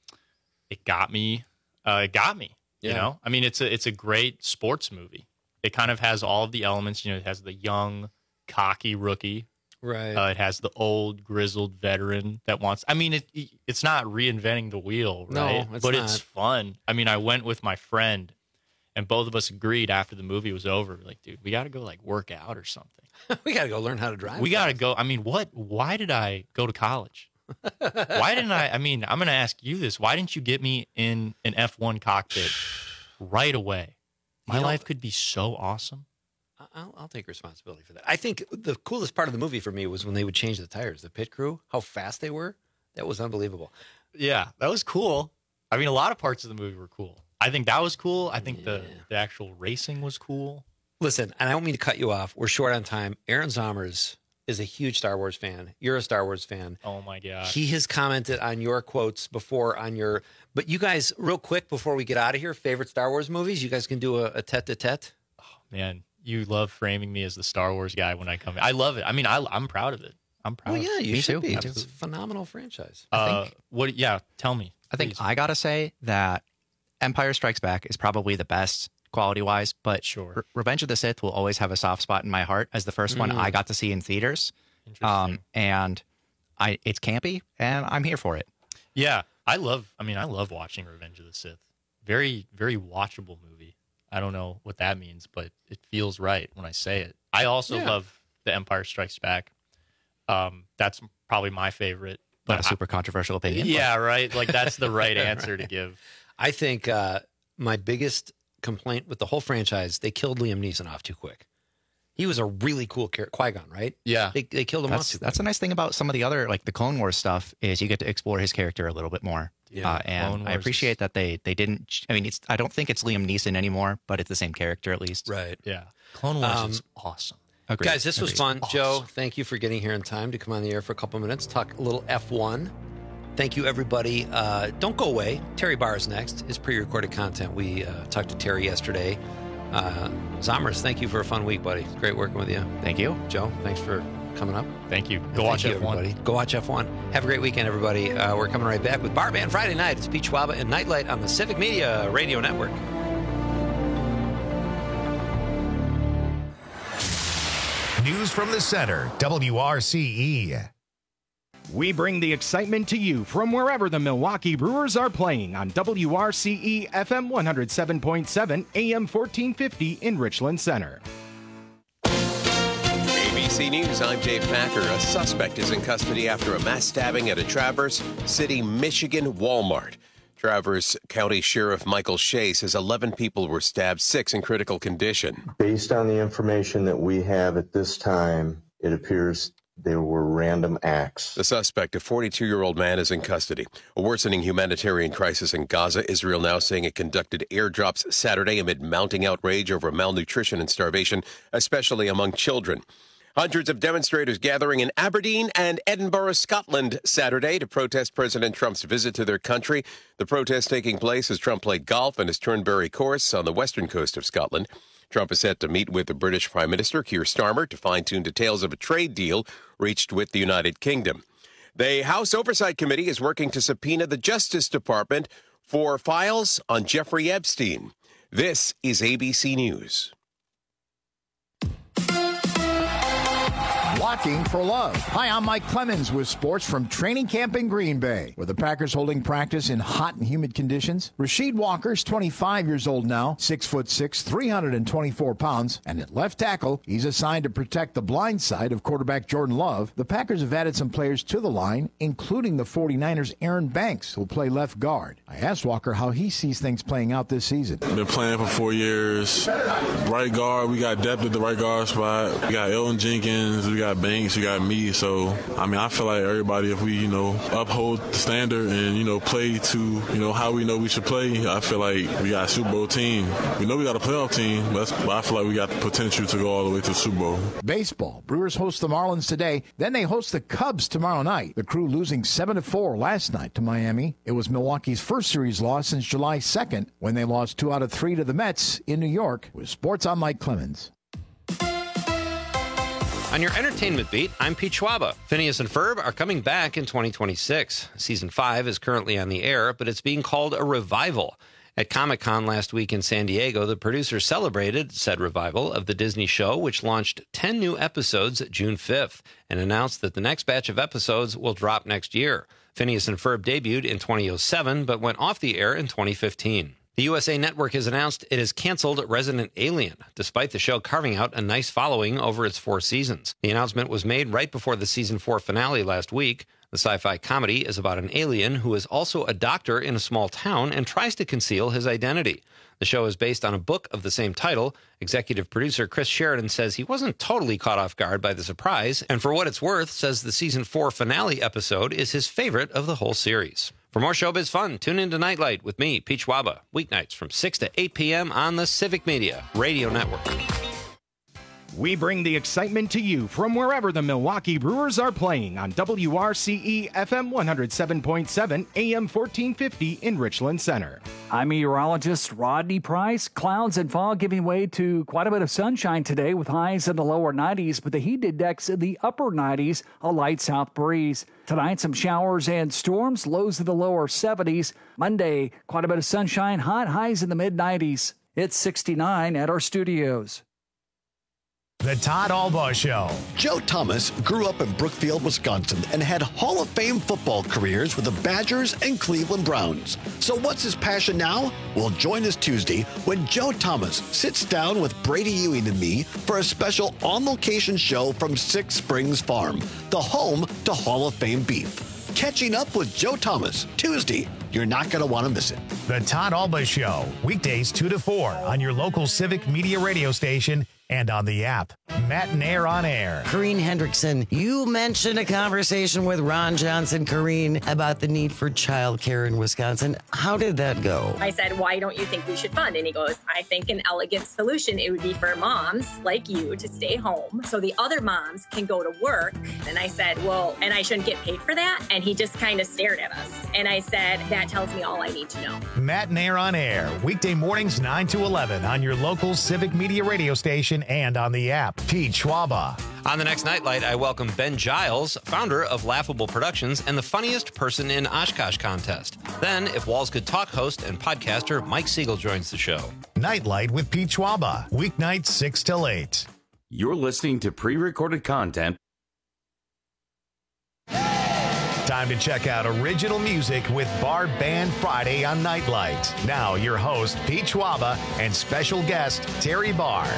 Speaker 27: it got me. Uh, it got me. You
Speaker 14: Yeah.
Speaker 27: know, I mean, it's a it's a great sports movie. It kind of has all of the elements. You know, it has the young, cocky rookie.
Speaker 14: Right.
Speaker 27: Uh, it has the old, grizzled veteran that wants. I mean, it it's not reinventing the wheel,
Speaker 14: No,
Speaker 27: right?
Speaker 14: it's
Speaker 27: but
Speaker 14: not.
Speaker 27: it's fun. I mean, I went with my friend, and both of us agreed after the movie was over, like, dude, we got to go like work out or something.
Speaker 14: we got to go learn how to drive.
Speaker 27: We got to go. I mean, what? Why did I go to college? Why didn't I? I mean, I'm going to ask you this. Why didn't you get me in an F one cockpit right away? My
Speaker 14: You know-
Speaker 27: life could be so awesome.
Speaker 14: I'll, I'll take responsibility for that. I think the coolest part of the movie for me was when they would change the tires, the pit crew, how fast they were. That was unbelievable.
Speaker 27: Yeah, that was cool. I mean, a lot of parts of the movie were cool. I think that was cool. I think the, the actual racing was cool.
Speaker 14: Listen, and I don't mean to cut you off. We're short on time. Aaron Zomers is a huge Star Wars fan. You're a Star Wars fan.
Speaker 27: Oh, my God.
Speaker 14: He has commented on your quotes before on your, but you guys, real quick before we get out of here, favorite Star Wars movies? You guys can do a, a tete-a-tete?
Speaker 27: Man, you love framing me as the Star Wars guy when I come in. I love it. I mean, I, I'm proud of it. I'm proud
Speaker 14: Well,
Speaker 27: of
Speaker 14: yeah,
Speaker 27: it.
Speaker 14: you
Speaker 2: Me
Speaker 14: should
Speaker 2: too,
Speaker 14: be.
Speaker 2: me
Speaker 14: It's
Speaker 2: too.
Speaker 14: a phenomenal franchise.
Speaker 27: Uh, what? Yeah, tell me.
Speaker 2: I think
Speaker 27: please.
Speaker 2: I gotta say that Empire Strikes Back is probably the best quality wise, but
Speaker 27: Sure.
Speaker 2: Re- Revenge of the Sith will always have a soft spot in my heart as the first one
Speaker 27: Mm.
Speaker 2: I got to see in theaters. Um, and I it's campy, and I'm here for it.
Speaker 27: Yeah, I love. I mean, I love watching Revenge of the Sith. Very, very watchable movie. I don't know what that means, but it feels right when I say it. I also
Speaker 2: Yeah.
Speaker 27: love The Empire Strikes Back. Um, that's probably my favorite. But
Speaker 2: Not a super controversial opinion.
Speaker 27: yeah, right. Like that's the right answer to give.
Speaker 14: I think uh, my biggest complaint with the whole franchise, they killed Liam Neeson off too quick. He was a really cool character, Qui-Gon, right?
Speaker 27: Yeah.
Speaker 14: They, they killed him off
Speaker 2: That's
Speaker 14: too quick.
Speaker 2: that's a nice thing about some of the other like the Clone Wars stuff is you get to explore his character a little bit more.
Speaker 14: Yeah,
Speaker 2: uh, and
Speaker 27: Clone
Speaker 2: I
Speaker 27: Wars
Speaker 2: appreciate
Speaker 27: is-
Speaker 2: that they they didn't. ch- I mean, it's I don't think it's Liam Neeson anymore, but it's the same character at least.
Speaker 14: Right.
Speaker 27: Yeah, Clone Wars
Speaker 14: Um,
Speaker 27: is awesome.
Speaker 2: Agreed.
Speaker 14: Guys, this was
Speaker 2: Agreed.
Speaker 14: fun.
Speaker 27: Awesome.
Speaker 14: Joe, thank you for getting here in time to come on the air for a couple minutes, talk a little F one. Thank you, everybody. Uh, don't go away. Terry Barr is next. His pre-recorded content. We uh, talked to Terry yesterday. Uh, Zomers, thank you for a fun week, buddy. It's great working with you.
Speaker 2: Thank you.
Speaker 14: Joe, thanks for coming up.
Speaker 27: Thank you. Go
Speaker 14: Thank
Speaker 27: watch
Speaker 14: you,
Speaker 27: F one.
Speaker 14: everybody. Go watch F one. Have a great weekend, everybody. Uh, we're coming right back with Barman Friday night. It's Pete Schwaba and Nightlight on the Civic Media Radio Network.
Speaker 1: News from the center, W R C E.
Speaker 3: We bring the excitement to you from wherever the Milwaukee Brewers are playing on W R C E F M one oh seven point seven, A M fourteen fifty in Richland Center.
Speaker 4: A B C News, I'm Dave Packer. A suspect is in custody after a mass stabbing at a Traverse City, Michigan Walmart. Traverse County Sheriff Michael Shea says eleven people were stabbed, six in critical condition.
Speaker 5: Based on the information that we have at this time, it appears there were random acts.
Speaker 4: The suspect, a forty-two-year-old man, is in custody. A worsening humanitarian crisis in Gaza. Israel now saying it conducted airdrops Saturday amid mounting outrage over malnutrition and starvation, especially among children. Hundreds of demonstrators gathering in Aberdeen and Edinburgh, Scotland, Saturday to protest President Trump's visit to their country. The protest taking place as Trump played golf in his Turnberry course on the western coast of Scotland. Trump is set to meet with the British Prime Minister, Keir Starmer, to fine-tune details of a trade deal reached with the United Kingdom. The House Oversight Committee is working to subpoena the Justice Department for files on Jeffrey Epstein. This is A B C News.
Speaker 9: Blocking for Love. Hi, I'm Mike Clemens with sports from training camp in Green Bay, where the Packers holding practice in hot and humid conditions. Rasheed Walker's twenty-five years old now, six foot six, three hundred twenty-four pounds, and at left tackle, he's assigned to protect the blind side of quarterback Jordan Love. The Packers have added some players to the line, including the 49ers' Aaron Banks, who'll play left guard. I asked Walker how he sees things playing out this season.
Speaker 6: Been playing for four years. Right guard, we got depth at the right guard spot. We got Elton Jenkins, we got Banks, you got me. So, I mean, I feel like everybody, if we, you know, uphold the standard and, you know, play to, you know, how we know we should play, I feel like we got a Super Bowl team. We know we got a playoff team, but, but I feel like we got the potential to go all the way to the Super Bowl.
Speaker 9: Baseball. Brewers host the Marlins today. Then they host the Cubs tomorrow night. The Crew losing seven to four last night to Miami. It was Milwaukee's first series loss since July second, when they lost two out of three to the Mets in New York. With sports, I'm Mike Clemens.
Speaker 14: On your entertainment beat, I'm Pete Schwaba. Phineas and Ferb are coming back in twenty twenty-six. Season five is currently on the air, but it's being called a revival. At Comic-Con last week in San Diego, the producers celebrated said revival of the Disney show, which launched ten new episodes June fifth, and announced that the next batch of episodes will drop next year. Phineas and Ferb debuted in two thousand seven, but went off the air in twenty fifteen. The U S A Network has announced it has canceled Resident Alien, despite the show carving out a nice following over its four seasons. The announcement was made right before the season four finale last week. The sci-fi comedy is about an alien who is also a doctor in a small town and tries to conceal his identity. The show is based on a book of the same title. Executive producer Chris Sheridan says he wasn't totally caught off guard by the surprise, and for what it's worth, says the season four finale episode is his favorite of the whole series. For more showbiz fun, tune in to Nightlight with me, Pete Schwaba, weeknights from six to eight p.m. on the Civic Media Radio Network.
Speaker 3: We bring the excitement to you from wherever the Milwaukee Brewers are playing on W R C E F M one oh seven point seven, A M fourteen fifty in Richland Center.
Speaker 11: I'm meteorologist Rodney Price. Clouds and fog giving way to quite a bit of sunshine today with highs in the lower nineties, but the heat index in the upper nineties, a light south breeze. Tonight, some showers and storms, lows in the lower seventies. Monday, quite a bit of sunshine, hot highs in the mid nineties. It's sixty-nine at our studios.
Speaker 1: The Todd Albaugh Show.
Speaker 7: Joe Thomas grew up in Brookfield, Wisconsin, and had Hall of Fame football careers with the Badgers and Cleveland Browns. So what's his passion now? Well, join us Tuesday when Joe Thomas sits down with Brady Ewing and me for a special on-location show from Six Springs Farm, the home to Hall of Fame beef. Catching up with Joe Thomas, Tuesday. You're not going to want to miss it.
Speaker 1: The Todd Albaugh Show, weekdays two to four on your local Civic Media radio station and on the app. Matt and Air on Air.
Speaker 12: Corrine Hendrickson, you mentioned a conversation with Ron Johnson, Corrine, about the need for childcare in Wisconsin. How did that go?
Speaker 13: I said, why don't you think we should fund? And he goes, I think an elegant solution, it would be for moms like you to stay home so the other moms can go to work. And I said, well, and I shouldn't get paid for that? And he just kind of stared at us. And I said, that tells me all I need to know.
Speaker 1: Matt and Air on Air, weekday mornings nine to eleven on your local Civic Media radio station and on the app. Pete Schwaba.
Speaker 14: On the next Nightlight, I welcome Ben Giles, founder of Laughable Productions and the funniest person in Oshkosh contest. Then, If Walls Could Talk host and podcaster Mike Siegel joins the show.
Speaker 1: Nightlight with Pete Schwaba, weeknights six till eight.
Speaker 16: You're listening to pre-recorded content.
Speaker 1: Time to check out original music with Bar Band Friday on Nightlight. Now, your host, Pete Schwaba, and special guest, Terry Barr.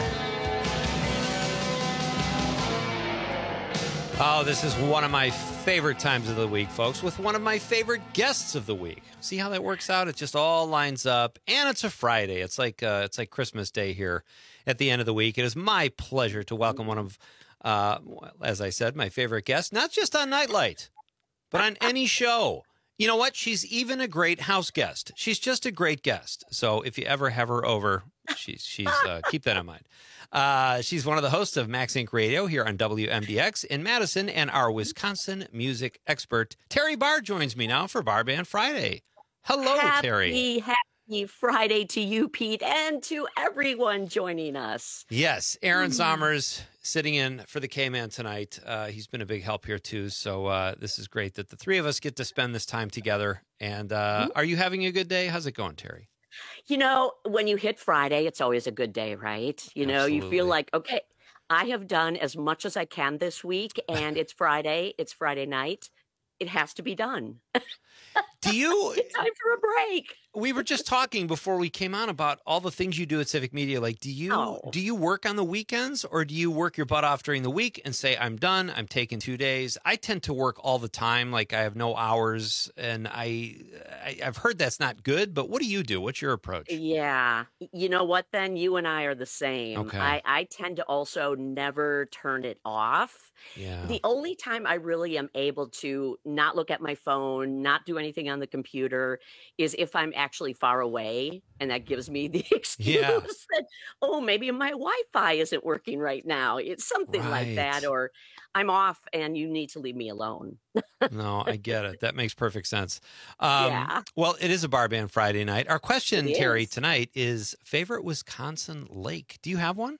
Speaker 14: Oh, this is one of my favorite times of the week, folks, with one of my favorite guests of the week. See how that works out? It just all lines up, and it's a Friday. It's like uh, it's like Christmas Day here at the end of the week. It is my pleasure to welcome one of, uh, as I said, my favorite guests, not just on Nightlight, but on any show. You know what? She's even a great house guest. She's just a great guest. So if you ever have her over, she's she's uh, keep that in mind. Uh, she's one of the hosts of Max Inc Radio here on W M D X in Madison, and our Wisconsin music expert, Terry Barr, joins me now for Bar Band Friday. Hello,
Speaker 25: happy,
Speaker 14: Terry.
Speaker 25: Happy Friday to you, Pete, and to everyone joining us.
Speaker 14: Yes, Aaron Zommers sitting in for the K-Man tonight. Uh, he's been a big help here, too, so uh, this is great that the three of us get to spend this time together. And uh, mm-hmm. Are you having a good day? How's it going, Terry?
Speaker 25: You know, when you hit Friday, it's always a good day, right? You know,
Speaker 14: Absolutely.
Speaker 25: You feel like, okay, I have done as much as I can this week, and it's Friday. It's Friday night. It has to be done.
Speaker 14: Do you?
Speaker 25: It's time for a break.
Speaker 14: We were just talking before we came on about all the things you do at Civic Media. Like, do you oh. do you work on the weekends, or do you work your butt off during the week and say, I'm done, I'm taking two days? I tend to work all the time. Like, I have no hours, and I, I I've heard that's not good. But what do you do? What's your approach?
Speaker 25: Yeah. You know what, then? You and I are the same.
Speaker 14: Okay.
Speaker 25: I, I tend to also never turn it off.
Speaker 14: Yeah.
Speaker 25: The only time I really am able to not look at my phone, not do anything on the computer, is if I'm actually far away, and that gives me the excuse
Speaker 14: yeah.
Speaker 25: that, oh, maybe my Wi-Fi isn't working right now. It's something
Speaker 14: right.
Speaker 25: like that, or I'm off and you need to leave me alone.
Speaker 14: No, I get it. That makes perfect sense. Um,
Speaker 25: yeah.
Speaker 14: Well, it is a Bar Band Friday night. Our question,
Speaker 25: It
Speaker 14: Terry,
Speaker 25: is.
Speaker 14: tonight is favorite Wisconsin lake. Do you have one?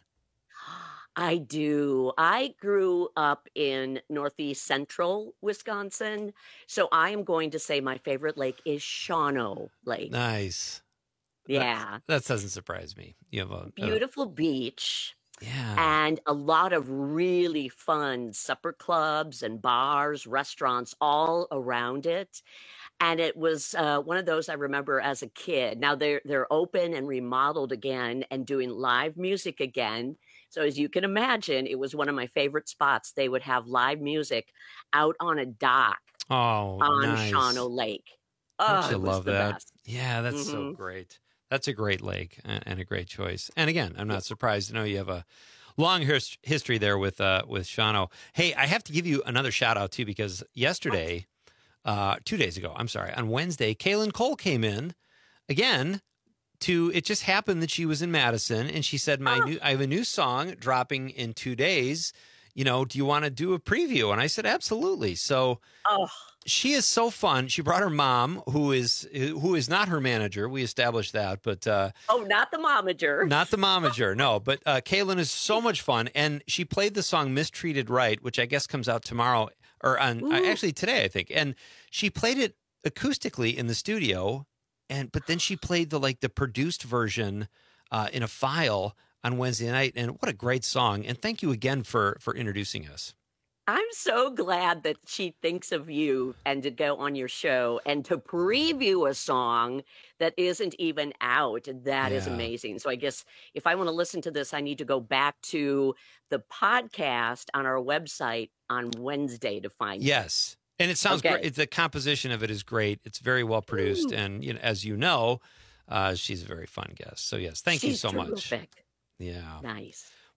Speaker 25: I do. I grew up in northeast central Wisconsin, so I am going to say my favorite lake is Shawano Lake.
Speaker 14: Nice.
Speaker 25: Yeah.
Speaker 14: That, that doesn't surprise me. You have a a-
Speaker 25: Beautiful beach.
Speaker 14: Yeah.
Speaker 25: And a lot of really fun supper clubs and bars, restaurants all around it. And it was uh, one of those I remember as a kid. Now they're they're open and remodeled again and doing live music again. So as you can imagine, it was one of my favorite spots. They would have live music out on a dock
Speaker 14: Oh,
Speaker 25: on
Speaker 14: nice.
Speaker 25: Shawano Lake.
Speaker 14: Don't
Speaker 25: Oh,
Speaker 14: you
Speaker 25: it was
Speaker 14: love
Speaker 25: the
Speaker 14: that?
Speaker 25: best.
Speaker 14: Yeah, that's so
Speaker 25: Mhm.
Speaker 14: great. That's a great lake and, and a great choice. And again, I'm not surprised to know you have a long his- history there with uh, with Shawano. Hey, I have to give you another shout out too, because yesterday, uh, two days ago, I'm sorry, on Wednesday, Kaylin Cole came in again. To it just happened that she was in Madison, and she said, "My new, I have a new song dropping in two days. You know, do you want to do a preview?" And I said, "Absolutely." So
Speaker 25: Oh,
Speaker 14: she is so fun. She brought her mom, who is who is not her manager. We established that, but uh,
Speaker 25: oh, not the momager.
Speaker 14: not the momager. No, but uh, Kaylin is so much fun, and she played the song "Mistreated Right," which I guess comes out tomorrow or on uh, actually today, I think. And she played it acoustically in the studio. And but then she played the like the produced version uh, in a file on Wednesday night, and what a great song! And thank you again for for introducing us.
Speaker 25: I'm so glad that she thinks of you and to go on your show and to preview a song that isn't even out. That is
Speaker 14: Yeah.
Speaker 25: amazing. So I guess if I want to listen to this, I need to go back to the podcast on our website on Wednesday to find it.
Speaker 14: Yes, and it sounds
Speaker 25: Okay.
Speaker 14: great. The composition of it is great. It's very well produced,
Speaker 25: Ooh.
Speaker 14: and you know, as you know, uh, she's a very fun guest. So yes, thank you
Speaker 25: She's
Speaker 14: so much.
Speaker 25: terrific.
Speaker 14: Yeah.
Speaker 25: Nice.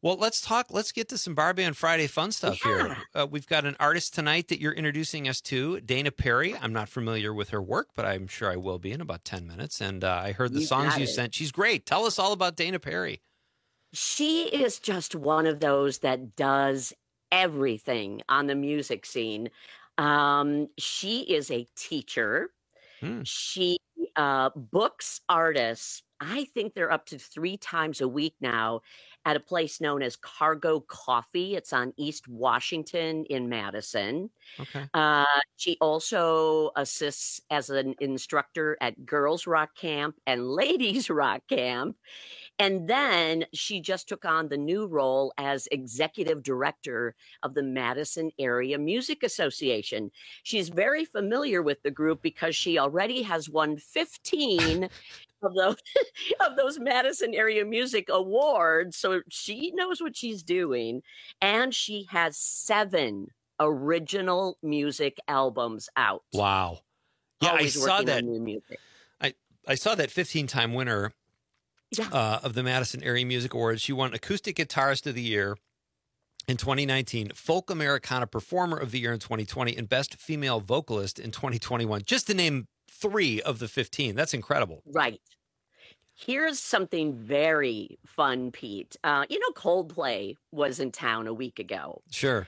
Speaker 14: Well, let's talk. Let's get to some Bar Band Friday fun stuff
Speaker 25: Yeah.
Speaker 14: here. Uh, we've got an artist tonight that you're introducing us to, Dana Perry. I'm not familiar with her work, but I'm sure I will be in about ten minutes. And uh, I heard the
Speaker 25: You
Speaker 14: songs
Speaker 25: got
Speaker 14: you
Speaker 25: it.
Speaker 14: sent. She's great. Tell us all about Dana Perry.
Speaker 25: She is just one of those that does everything on the music scene. Um, she is a teacher.
Speaker 14: Hmm.
Speaker 25: She uh, books artists. I think they're up to three times a week now at a place known as Cargo Coffee. It's on East Washington in Madison.
Speaker 14: Okay.
Speaker 25: Uh, she also assists as an instructor at Girls Rock Camp and Ladies Rock Camp. And then she just took on the new role as executive director of the Madison Area Music Association. She's very familiar with the group because she already has won fifteen of those of those Madison Area Music Awards. So she knows what she's doing. And she has seven original music albums out.
Speaker 14: Wow. Yeah,
Speaker 25: Always
Speaker 14: I saw
Speaker 25: working
Speaker 14: that.
Speaker 25: on new music.
Speaker 14: I, I saw that fifteen-time winner
Speaker 25: Yeah.
Speaker 14: uh, of the Madison Area Music Awards. She won Acoustic Guitarist of the Year in twenty nineteen, Folk Americana Performer of the Year in twenty twenty, and Best Female Vocalist in twenty twenty-one. Just to name three of the fifteen. That's incredible.
Speaker 25: Right. Here's something very fun, Pete. Uh, you know, Coldplay was in town a week ago.
Speaker 14: Sure.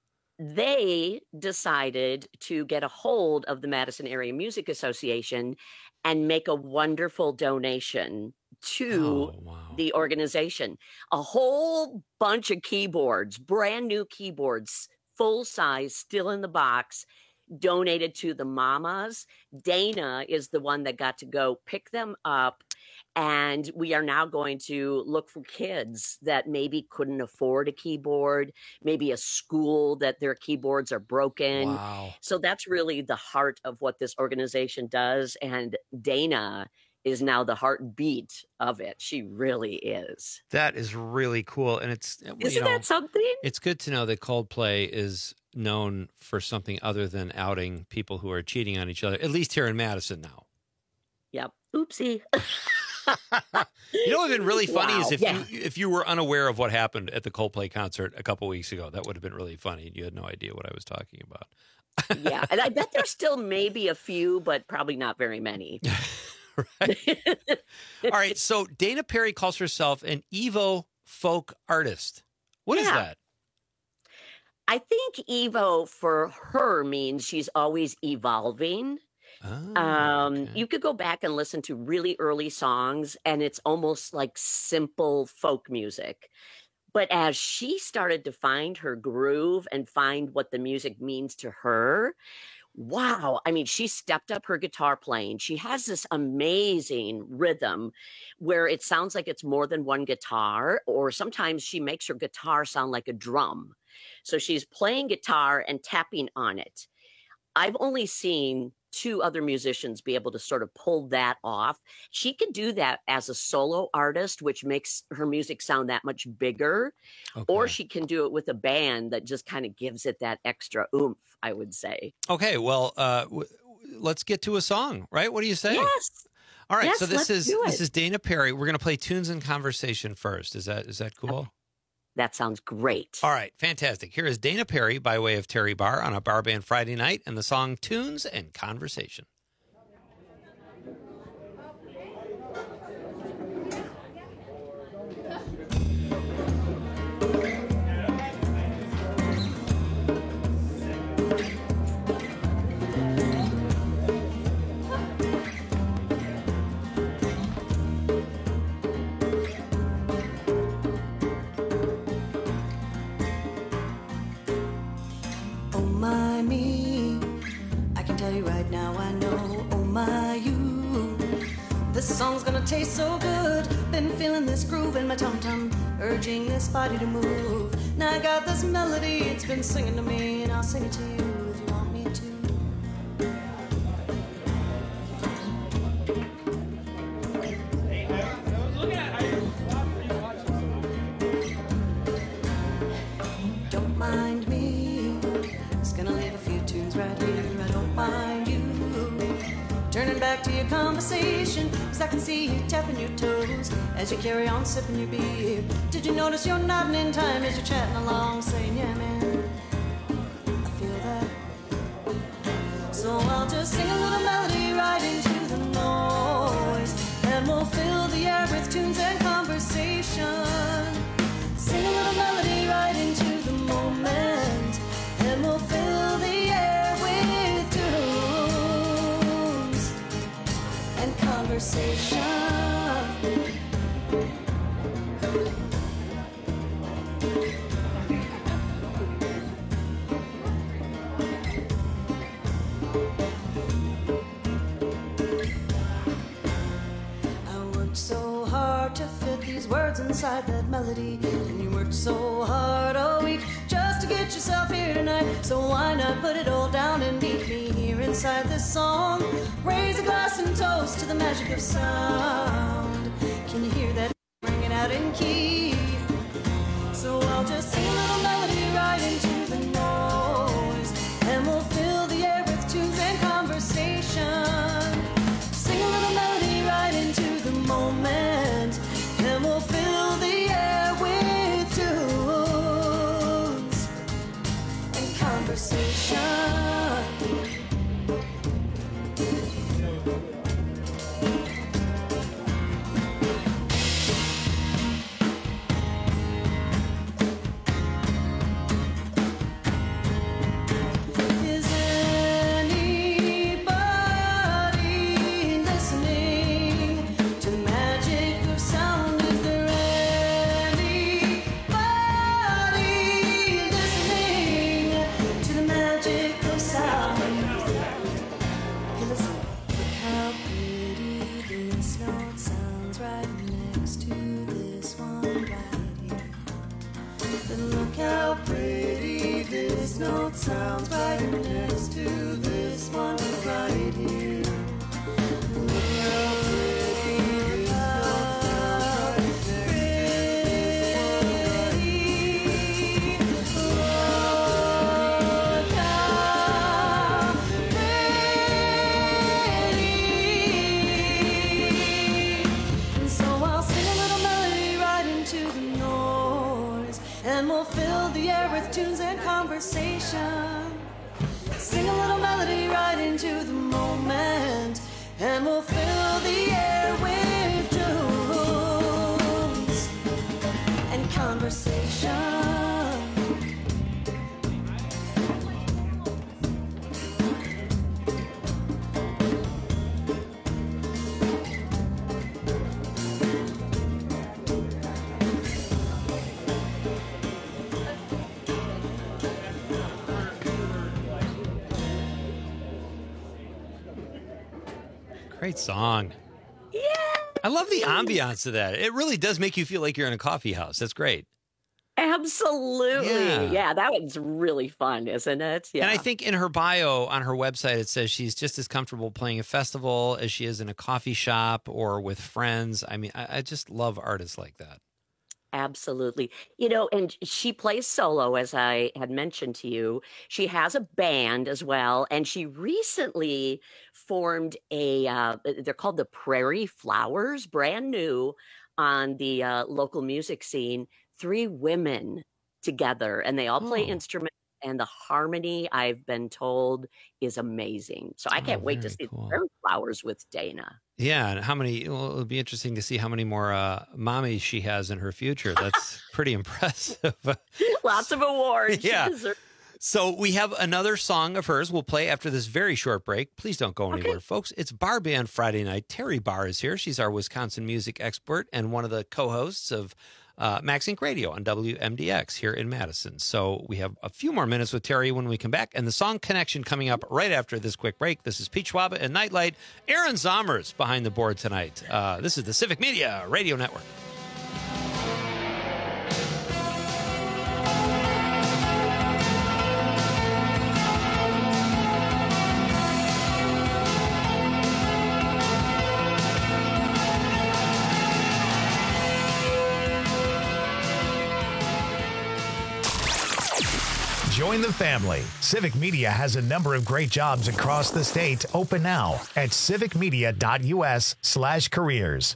Speaker 25: They decided to get a hold of the Madison Area Music Association and make a wonderful donation to the organization. A whole bunch of keyboards, brand new keyboards, full size, still in the box, donated to the mamas. Dana is the one that got to go pick them up. And we are now going to look for kids that maybe couldn't afford a keyboard, maybe a school that their keyboards are broken.
Speaker 14: Wow.
Speaker 25: So that's really the heart of what this organization does. And Dana is now the heartbeat of it. She really is.
Speaker 14: That is really cool. And it's,
Speaker 25: Isn't
Speaker 14: you know,
Speaker 25: that something?
Speaker 14: It's good to know that Coldplay is known for something other than outing people who are cheating on each other, at least here in Madison now.
Speaker 25: Yep. Oopsie.
Speaker 14: You know what would have been really funny
Speaker 25: Wow.
Speaker 14: is if
Speaker 25: Yeah.
Speaker 14: you if you were unaware of what happened at the Coldplay concert a couple weeks ago. That would have been really funny. You had no idea what I was talking about.
Speaker 25: Yeah. And I bet there's still maybe a few, but probably not very many.
Speaker 14: All right, so Dana Perry calls herself an Evo folk artist. What is
Speaker 25: Yeah.
Speaker 14: that?
Speaker 25: I think Evo for her means she's always evolving.
Speaker 14: Oh,
Speaker 25: um, You could go back and listen to really early songs, and it's almost like simple folk music. But as she started to find her groove and find what the music means to her, wow. I mean, she stepped up her guitar playing. She has this amazing rhythm where it sounds like it's more than one guitar, or sometimes she makes her guitar sound like a drum. So she's playing guitar and tapping on it. I've only seen two other musicians be able to sort of pull that off. She can do that as a solo artist, which makes her music sound that much bigger, or she can do it with a band that just kind of gives it that extra oomph, I would say.
Speaker 14: Okay, well, uh, w- let's get to a song, right? What do you say?
Speaker 25: Yes.
Speaker 14: All right,
Speaker 25: Yes,
Speaker 14: so this
Speaker 25: let's
Speaker 14: is
Speaker 25: do
Speaker 14: this
Speaker 25: it.
Speaker 14: is Dana Perry. We're going to play Tunes and Conversation first. Is that is that cool?
Speaker 25: That sounds great.
Speaker 14: All right, fantastic. Here is Dana Perry by way of Terry Barr on a Bar Band Friday night and the song Tunes and Conversation.
Speaker 8: Oh my me, I can tell you right now I know. Oh my you, this song's gonna taste so good. Been feeling this groove in my tum tum, urging this body to move. Now I got this melody, it's been singing to me, and I'll sing it to you if you want me to. Don't mind me, it's gonna leave a few tunes right here. I don't mind you. turning back to your conversation, cause I can see you tapping your toes as you carry on sipping your beer. Did you notice you're nodding in time as you're chatting along, saying, yeah, man, I feel that. So I'll just sing a little melody right into the noise, and we'll fill the air with tunes and conversation. Sing a little melody right into the moment, and we'll fill the air with tunes and conversation. Words inside that melody, and you worked so hard all week just to get yourself here tonight. So why not put it all down and meet me here inside this song? Raise a glass and toast to the magic of sound. Can you hear that ringing out in key? So I'll just sing a little melody right into the noise, and we'll fill the air with tunes and conversation. Sing a little melody right into the moment, and we'll fill the air with tunes and conversation. Sounds right next to this one right here. Look how pretty this note sounds right. So I'll sing a little melody right into the noise, and we'll fill the air with tunes and conversation. Sing a little melody right into the moment, and we'll fill the air with tunes and conversation.
Speaker 14: Great song. Yeah. I love the ambiance of that. It really does make you feel like you're in a coffee house. That's great.
Speaker 25: Absolutely.
Speaker 14: Yeah.
Speaker 25: Yeah, that one's really fun, isn't it? Yeah.
Speaker 14: And I think in her bio on her website, it says she's just as comfortable playing a festival as she is in a coffee shop or with friends. I mean, I, I just love artists like that.
Speaker 25: Absolutely. You know, and she plays solo, as I had mentioned to you. She has a band as well. And she recently formed a, uh, they're called the Prairie Flowers, brand new on the uh, local music scene. Three women together, and they all play
Speaker 14: Oh.
Speaker 25: instruments. And the harmony, I've been told, is amazing. So I can't
Speaker 14: Oh,
Speaker 25: wait to
Speaker 14: very
Speaker 25: see
Speaker 14: cool.
Speaker 25: the Prairie Flowers with Dana.
Speaker 14: Yeah, and how many? Well, it'll be interesting to see how many more uh, mommies she has in her future. That's pretty impressive.
Speaker 25: Lots of awards. She
Speaker 14: Yeah.
Speaker 25: deserves-
Speaker 14: So we have another song of hers we'll play after this very short break. Please don't go anywhere, folks. It's Bar Band Friday night. Terry Barr is here. She's our Wisconsin music expert and one of the co-hosts of uh, Max Inc Radio on W M D X here in Madison. So we have a few more minutes with Terry when we come back, and the song Connection coming up right after this quick break. This is Pete Schwaba and Nightlight. Aaron Zommers behind the board tonight. Uh, this is the Civic Media Radio Network.
Speaker 1: Join the family. Civic Media has a number of great jobs across the state open now at civicmedia.us slash careers.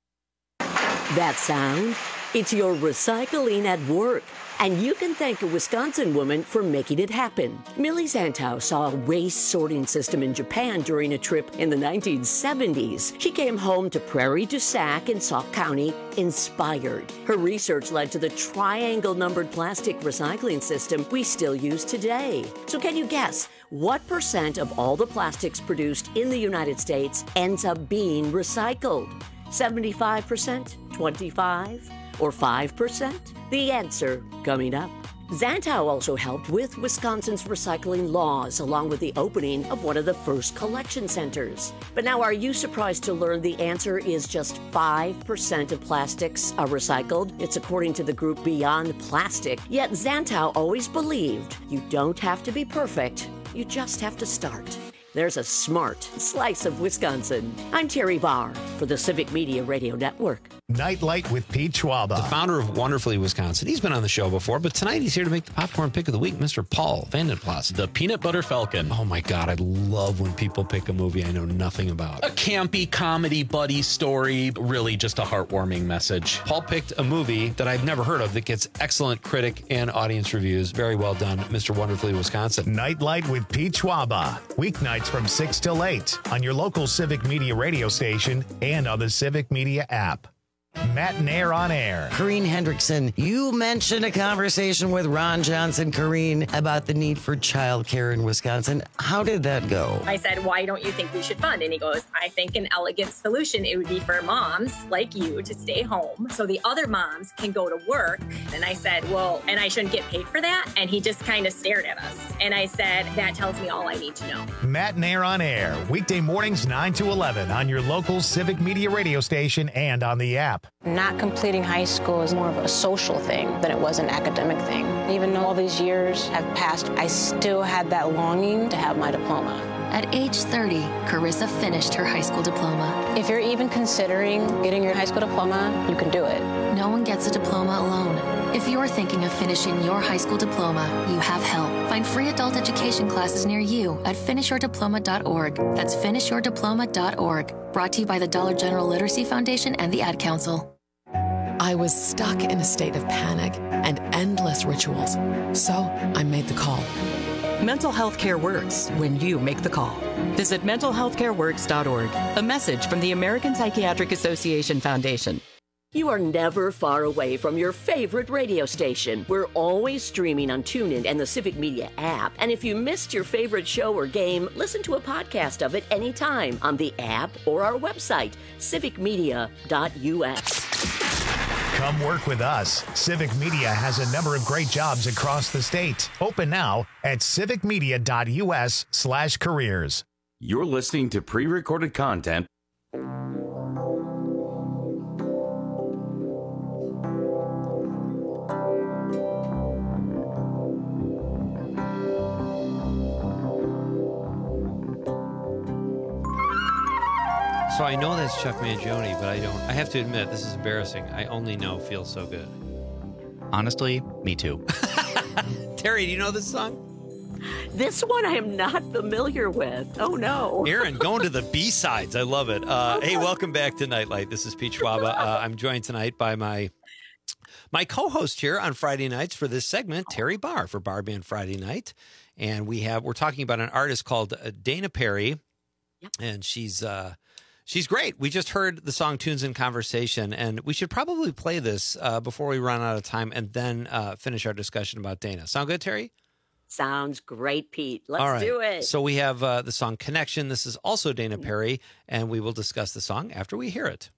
Speaker 25: That sound? It's your recycling at work. And you can thank a Wisconsin woman for making it happen. Millie Zantow saw a waste sorting system in Japan during a trip in the nineteen seventies. She came home to Prairie du Sac in Sauk County inspired. Her research led to the triangle-numbered plastic recycling system we still use today. So can you guess what percent of all the plastics produced in the United States ends up being recycled? seventy-five percent? twenty-five? Or five percent? The answer coming up. Zantow also helped with Wisconsin's recycling laws, along with the opening of one of the first collection centers. But now, are you surprised to learn the answer is just five percent of plastics are recycled? It's according to the group Beyond Plastic. Yet Zantow always believed you don't have to be perfect, you just have to start. There's a smart slice of Wisconsin. I'm Terry Barr for the Civic Media Radio Network.
Speaker 1: Nightlight with Pete Schwaba.
Speaker 14: The founder of Wonderfully Wisconsin. He's been on the show before, but tonight he's here to make the popcorn pick of the week, Mister Paul Vandenplas.
Speaker 10: The Peanut Butter Falcon.
Speaker 14: Oh my God, I love when people pick a movie I know nothing about.
Speaker 10: A campy comedy buddy story, really just a heartwarming message.
Speaker 14: Paul picked a movie that I've never heard of that gets excellent critic and audience reviews. Very well done, Mister Wonderfully Wisconsin.
Speaker 1: Nightlight with Pete Schwaba. Weeknights from six till eight on your local Civic Media radio station and on the Civic Media app. Mattinaire on Air.
Speaker 12: Corrine Hendrickson, you mentioned a conversation with Ron Johnson, Corrine, about the need for childcare in Wisconsin. How did that go?
Speaker 13: I said, why don't you think we should fund? And he goes, I think an elegant solution, it would be for moms like you to stay home so the other moms can go to work. And I said, well, and I shouldn't get paid for that? And he just kind of stared at us. And I said, that tells me all I need to know.
Speaker 1: Mattinaire on Air, weekday mornings nine to eleven on your local Civic Media radio station and on the app.
Speaker 15: Not completing high school is more of a social thing than it was an academic thing. Even though all these years have passed, I still had that longing to have my diploma.
Speaker 17: At age thirty, Carissa finished her high school diploma.
Speaker 15: If you're even considering getting your high school diploma, you can do it.
Speaker 17: No one gets a diploma alone. If you're thinking of finishing your high school diploma, you have help. Find free adult education classes near you at finish your diploma dot org. That's finish your diploma dot org. Brought to you by the Dollar General Literacy Foundation and the Ad Council.
Speaker 18: I was stuck in a state of panic and endless rituals, so I made the call.
Speaker 19: Mental health care works when you make the call. Visit mental health care works dot org. A message from the American Psychiatric Association Foundation.
Speaker 25: You are never far away from your favorite radio station. We're always streaming on TuneIn and the Civic Media app. And if you missed your favorite show or game, listen to a podcast of it anytime on the app or our website, civic media dot u s.
Speaker 1: Come work with us. Civic Media has a number of great jobs across the state. Open now at civic media dot u s slash careers.
Speaker 16: You're listening to pre-recorded content.
Speaker 14: So I know that's Chuck Mangione, but I don't. I have to admit, this is embarrassing. I only know Feels So Good.
Speaker 2: Honestly, me too.
Speaker 14: Terry, do you know this song?
Speaker 25: This one I am not familiar with. Oh, no.
Speaker 14: Aaron, going to the B-sides. I love it. Uh, hey, welcome back to Nightlight. This is Pete Schwaba. Uh, I'm joined tonight by my my co-host here on Friday nights for this segment, Terry Barr, for Bar Band Friday Night. And we have, we're talking about an artist called uh, Dana Perry. Yep. And she's... Uh, She's great. We just heard the song Tunes in Conversation, and we should probably play this uh, before we run out of time and then uh, finish our discussion about Dana. Sound good, Terry?
Speaker 25: Sounds great, Pete. Let's
Speaker 14: All right.
Speaker 25: do it.
Speaker 14: So we have uh, the song Connection. This is also Dana Perry, and we will discuss the song after we hear it.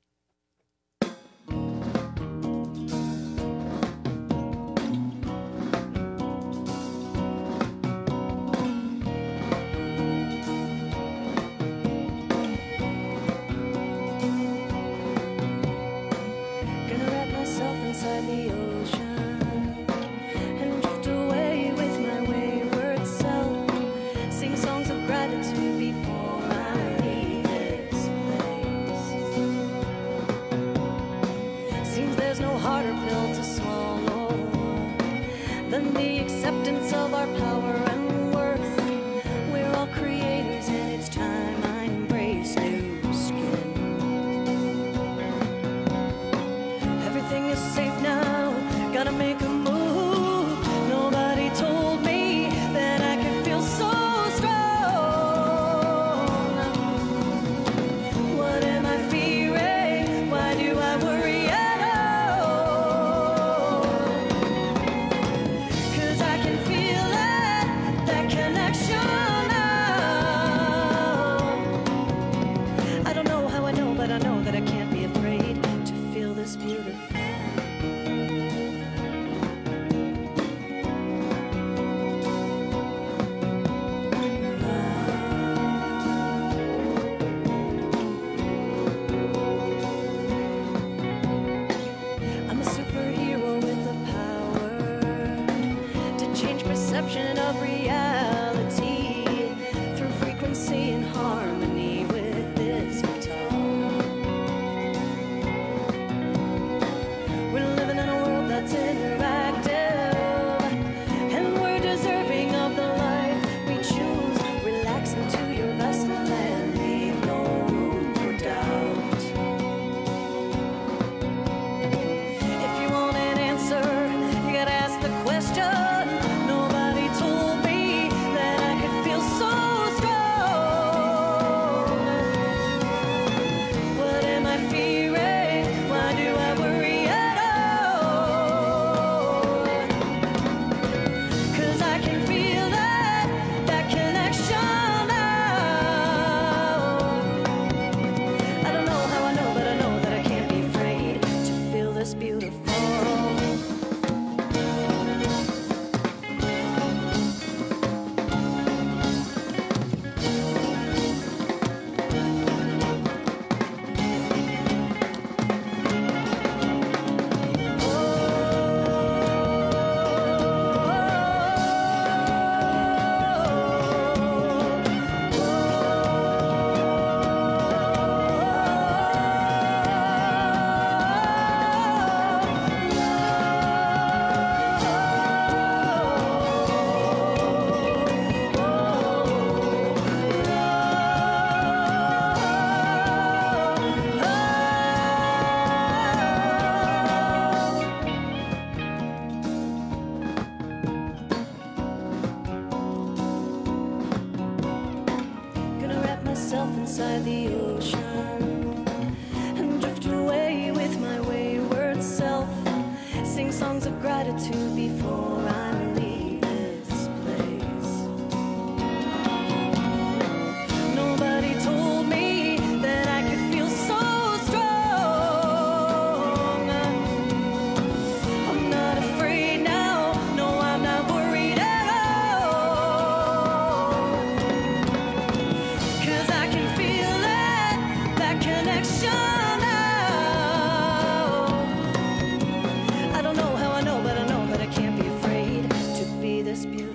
Speaker 8: Gratitude before I leave this place. myself inside the ocean and drift away with my wayward self. Sing songs of gratitude before I leave this place. Nobody told me that I could feel so strong. I'm not afraid now, no, I'm not worried at all. 'Cause I can feel it, that connection now. I don't know how I know, but I know that I can't be afraid to be this beautiful.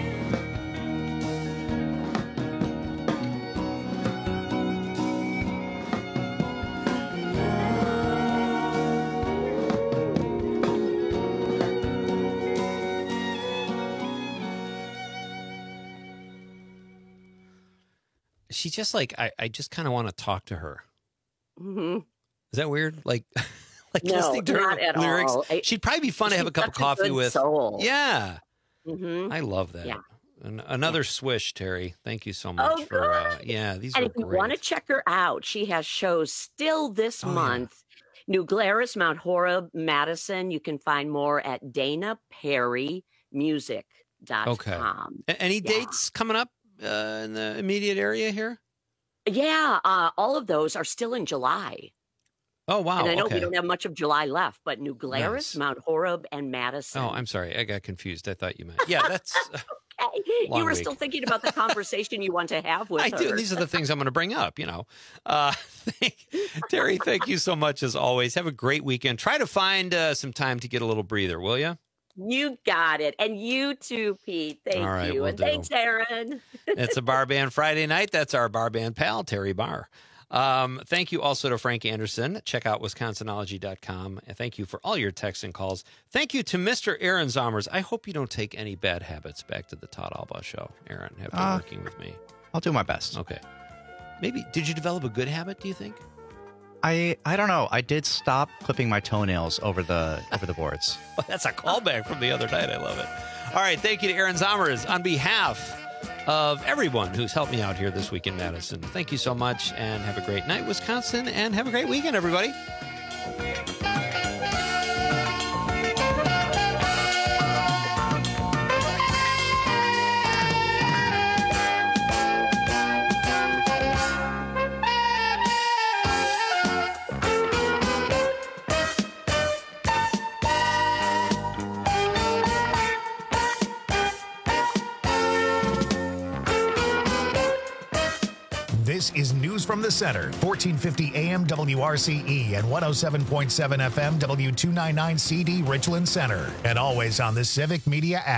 Speaker 14: She just like, I, I just kind of want to talk to her.
Speaker 25: Mm-hmm.
Speaker 14: Is that weird? Like, like
Speaker 25: No,
Speaker 14: listening to her
Speaker 25: not at
Speaker 14: lyrics.
Speaker 25: all. I-
Speaker 14: She'd probably be fun to have a
Speaker 25: she's
Speaker 14: cup of
Speaker 25: such a
Speaker 14: coffee
Speaker 25: good
Speaker 14: with.
Speaker 25: soul.
Speaker 14: Yeah.
Speaker 25: Mm-hmm.
Speaker 14: I love that.
Speaker 25: Yeah.
Speaker 14: An- another swish, Terry. Thank you so much
Speaker 25: Oh,
Speaker 14: for, uh,
Speaker 25: good.
Speaker 14: yeah, these
Speaker 25: And
Speaker 14: are
Speaker 25: if you
Speaker 14: great.
Speaker 25: want to check her out, she has shows still this
Speaker 14: Oh, yeah.
Speaker 25: month. New Glarus, Mount Horeb, Madison. You can find more at dana perry music dot com.
Speaker 14: Okay. A- any dates coming up uh, in the immediate area here?
Speaker 25: Yeah, uh, all of those are still in July.
Speaker 14: Oh, wow.
Speaker 25: And I know
Speaker 14: okay.
Speaker 25: we don't have much of July left, but New Glarus,
Speaker 14: Nice.
Speaker 25: Mount Horeb, and Madison.
Speaker 14: Oh, I'm sorry. I got confused. I thought you meant. Yeah, that's.
Speaker 25: Okay.
Speaker 14: long
Speaker 25: You were
Speaker 14: week.
Speaker 25: still thinking about the conversation you want to have with
Speaker 14: I
Speaker 25: her.
Speaker 14: do. These are the things I'm going to bring up, you know. Uh, thank, Terry, thank you so much as always. Have a great weekend. Try to find uh, some time to get a little breather, will you?
Speaker 25: You got it. And you too, Pete. Thank
Speaker 14: All right,
Speaker 25: you.
Speaker 14: will
Speaker 25: And
Speaker 14: do.
Speaker 25: thanks, Aaron.
Speaker 14: It's a Bar Band Friday night. That's our Bar Band pal, Terry Barr. Um, thank you also to Frank Anderson. Check out wisconsinology dot com. And thank you for all your texts and calls. Thank you to Mister Aaron Zomers. I hope you don't take any bad habits back to the Todd Alba show, Aaron, after
Speaker 2: Uh,
Speaker 14: working with me.
Speaker 2: I'll do my best.
Speaker 14: Okay. Maybe, did you develop a good habit, do you think?
Speaker 2: I I don't know. I did stop clipping my toenails over the over the boards.
Speaker 14: That's a callback from the other night. I love it. All right. Thank you to Aaron Zomers on behalf of everyone who's helped me out here this week in Madison. Thank you so much and have a great night, Wisconsin, and have a great weekend, everybody.
Speaker 1: This is News from the Center, fourteen fifty A M W R C E and one oh seven point seven F M W two ninety-nine C D Richland Center. And always on the Civic Media app.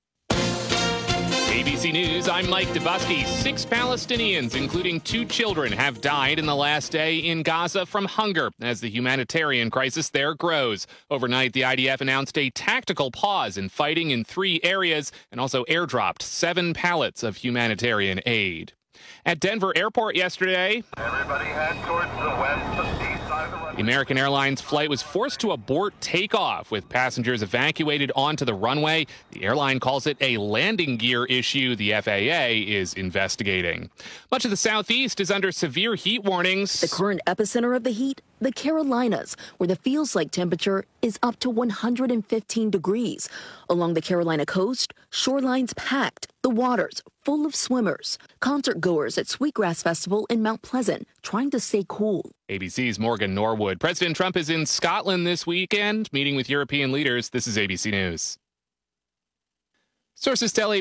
Speaker 20: A B C News, I'm Mike Dubusky. Six Palestinians, including two children, have died in the last day in Gaza from hunger as the humanitarian crisis there grows. Overnight, the I D F announced a tactical pause in fighting in three areas and also airdropped seven pallets of humanitarian aid. At Denver Airport yesterday,
Speaker 21: Everybody head towards the west, east side of the
Speaker 20: the American Airlines flight was forced to abort takeoff with passengers evacuated onto the runway. The airline calls it a landing gear issue the F A A is investigating. Much of the Southeast is under severe heat warnings.
Speaker 22: The current epicenter of the heat, the Carolinas, where the feels-like temperature is up to one hundred fifteen degrees. Along the Carolina coast, shorelines packed, the waters full of swimmers. Concert goers at Sweetgrass Festival in Mount Pleasant trying to stay cool.
Speaker 20: A B C's Morgan Norwood. President Trump is in Scotland this weekend, meeting with European leaders. This is A B C News. Sources tell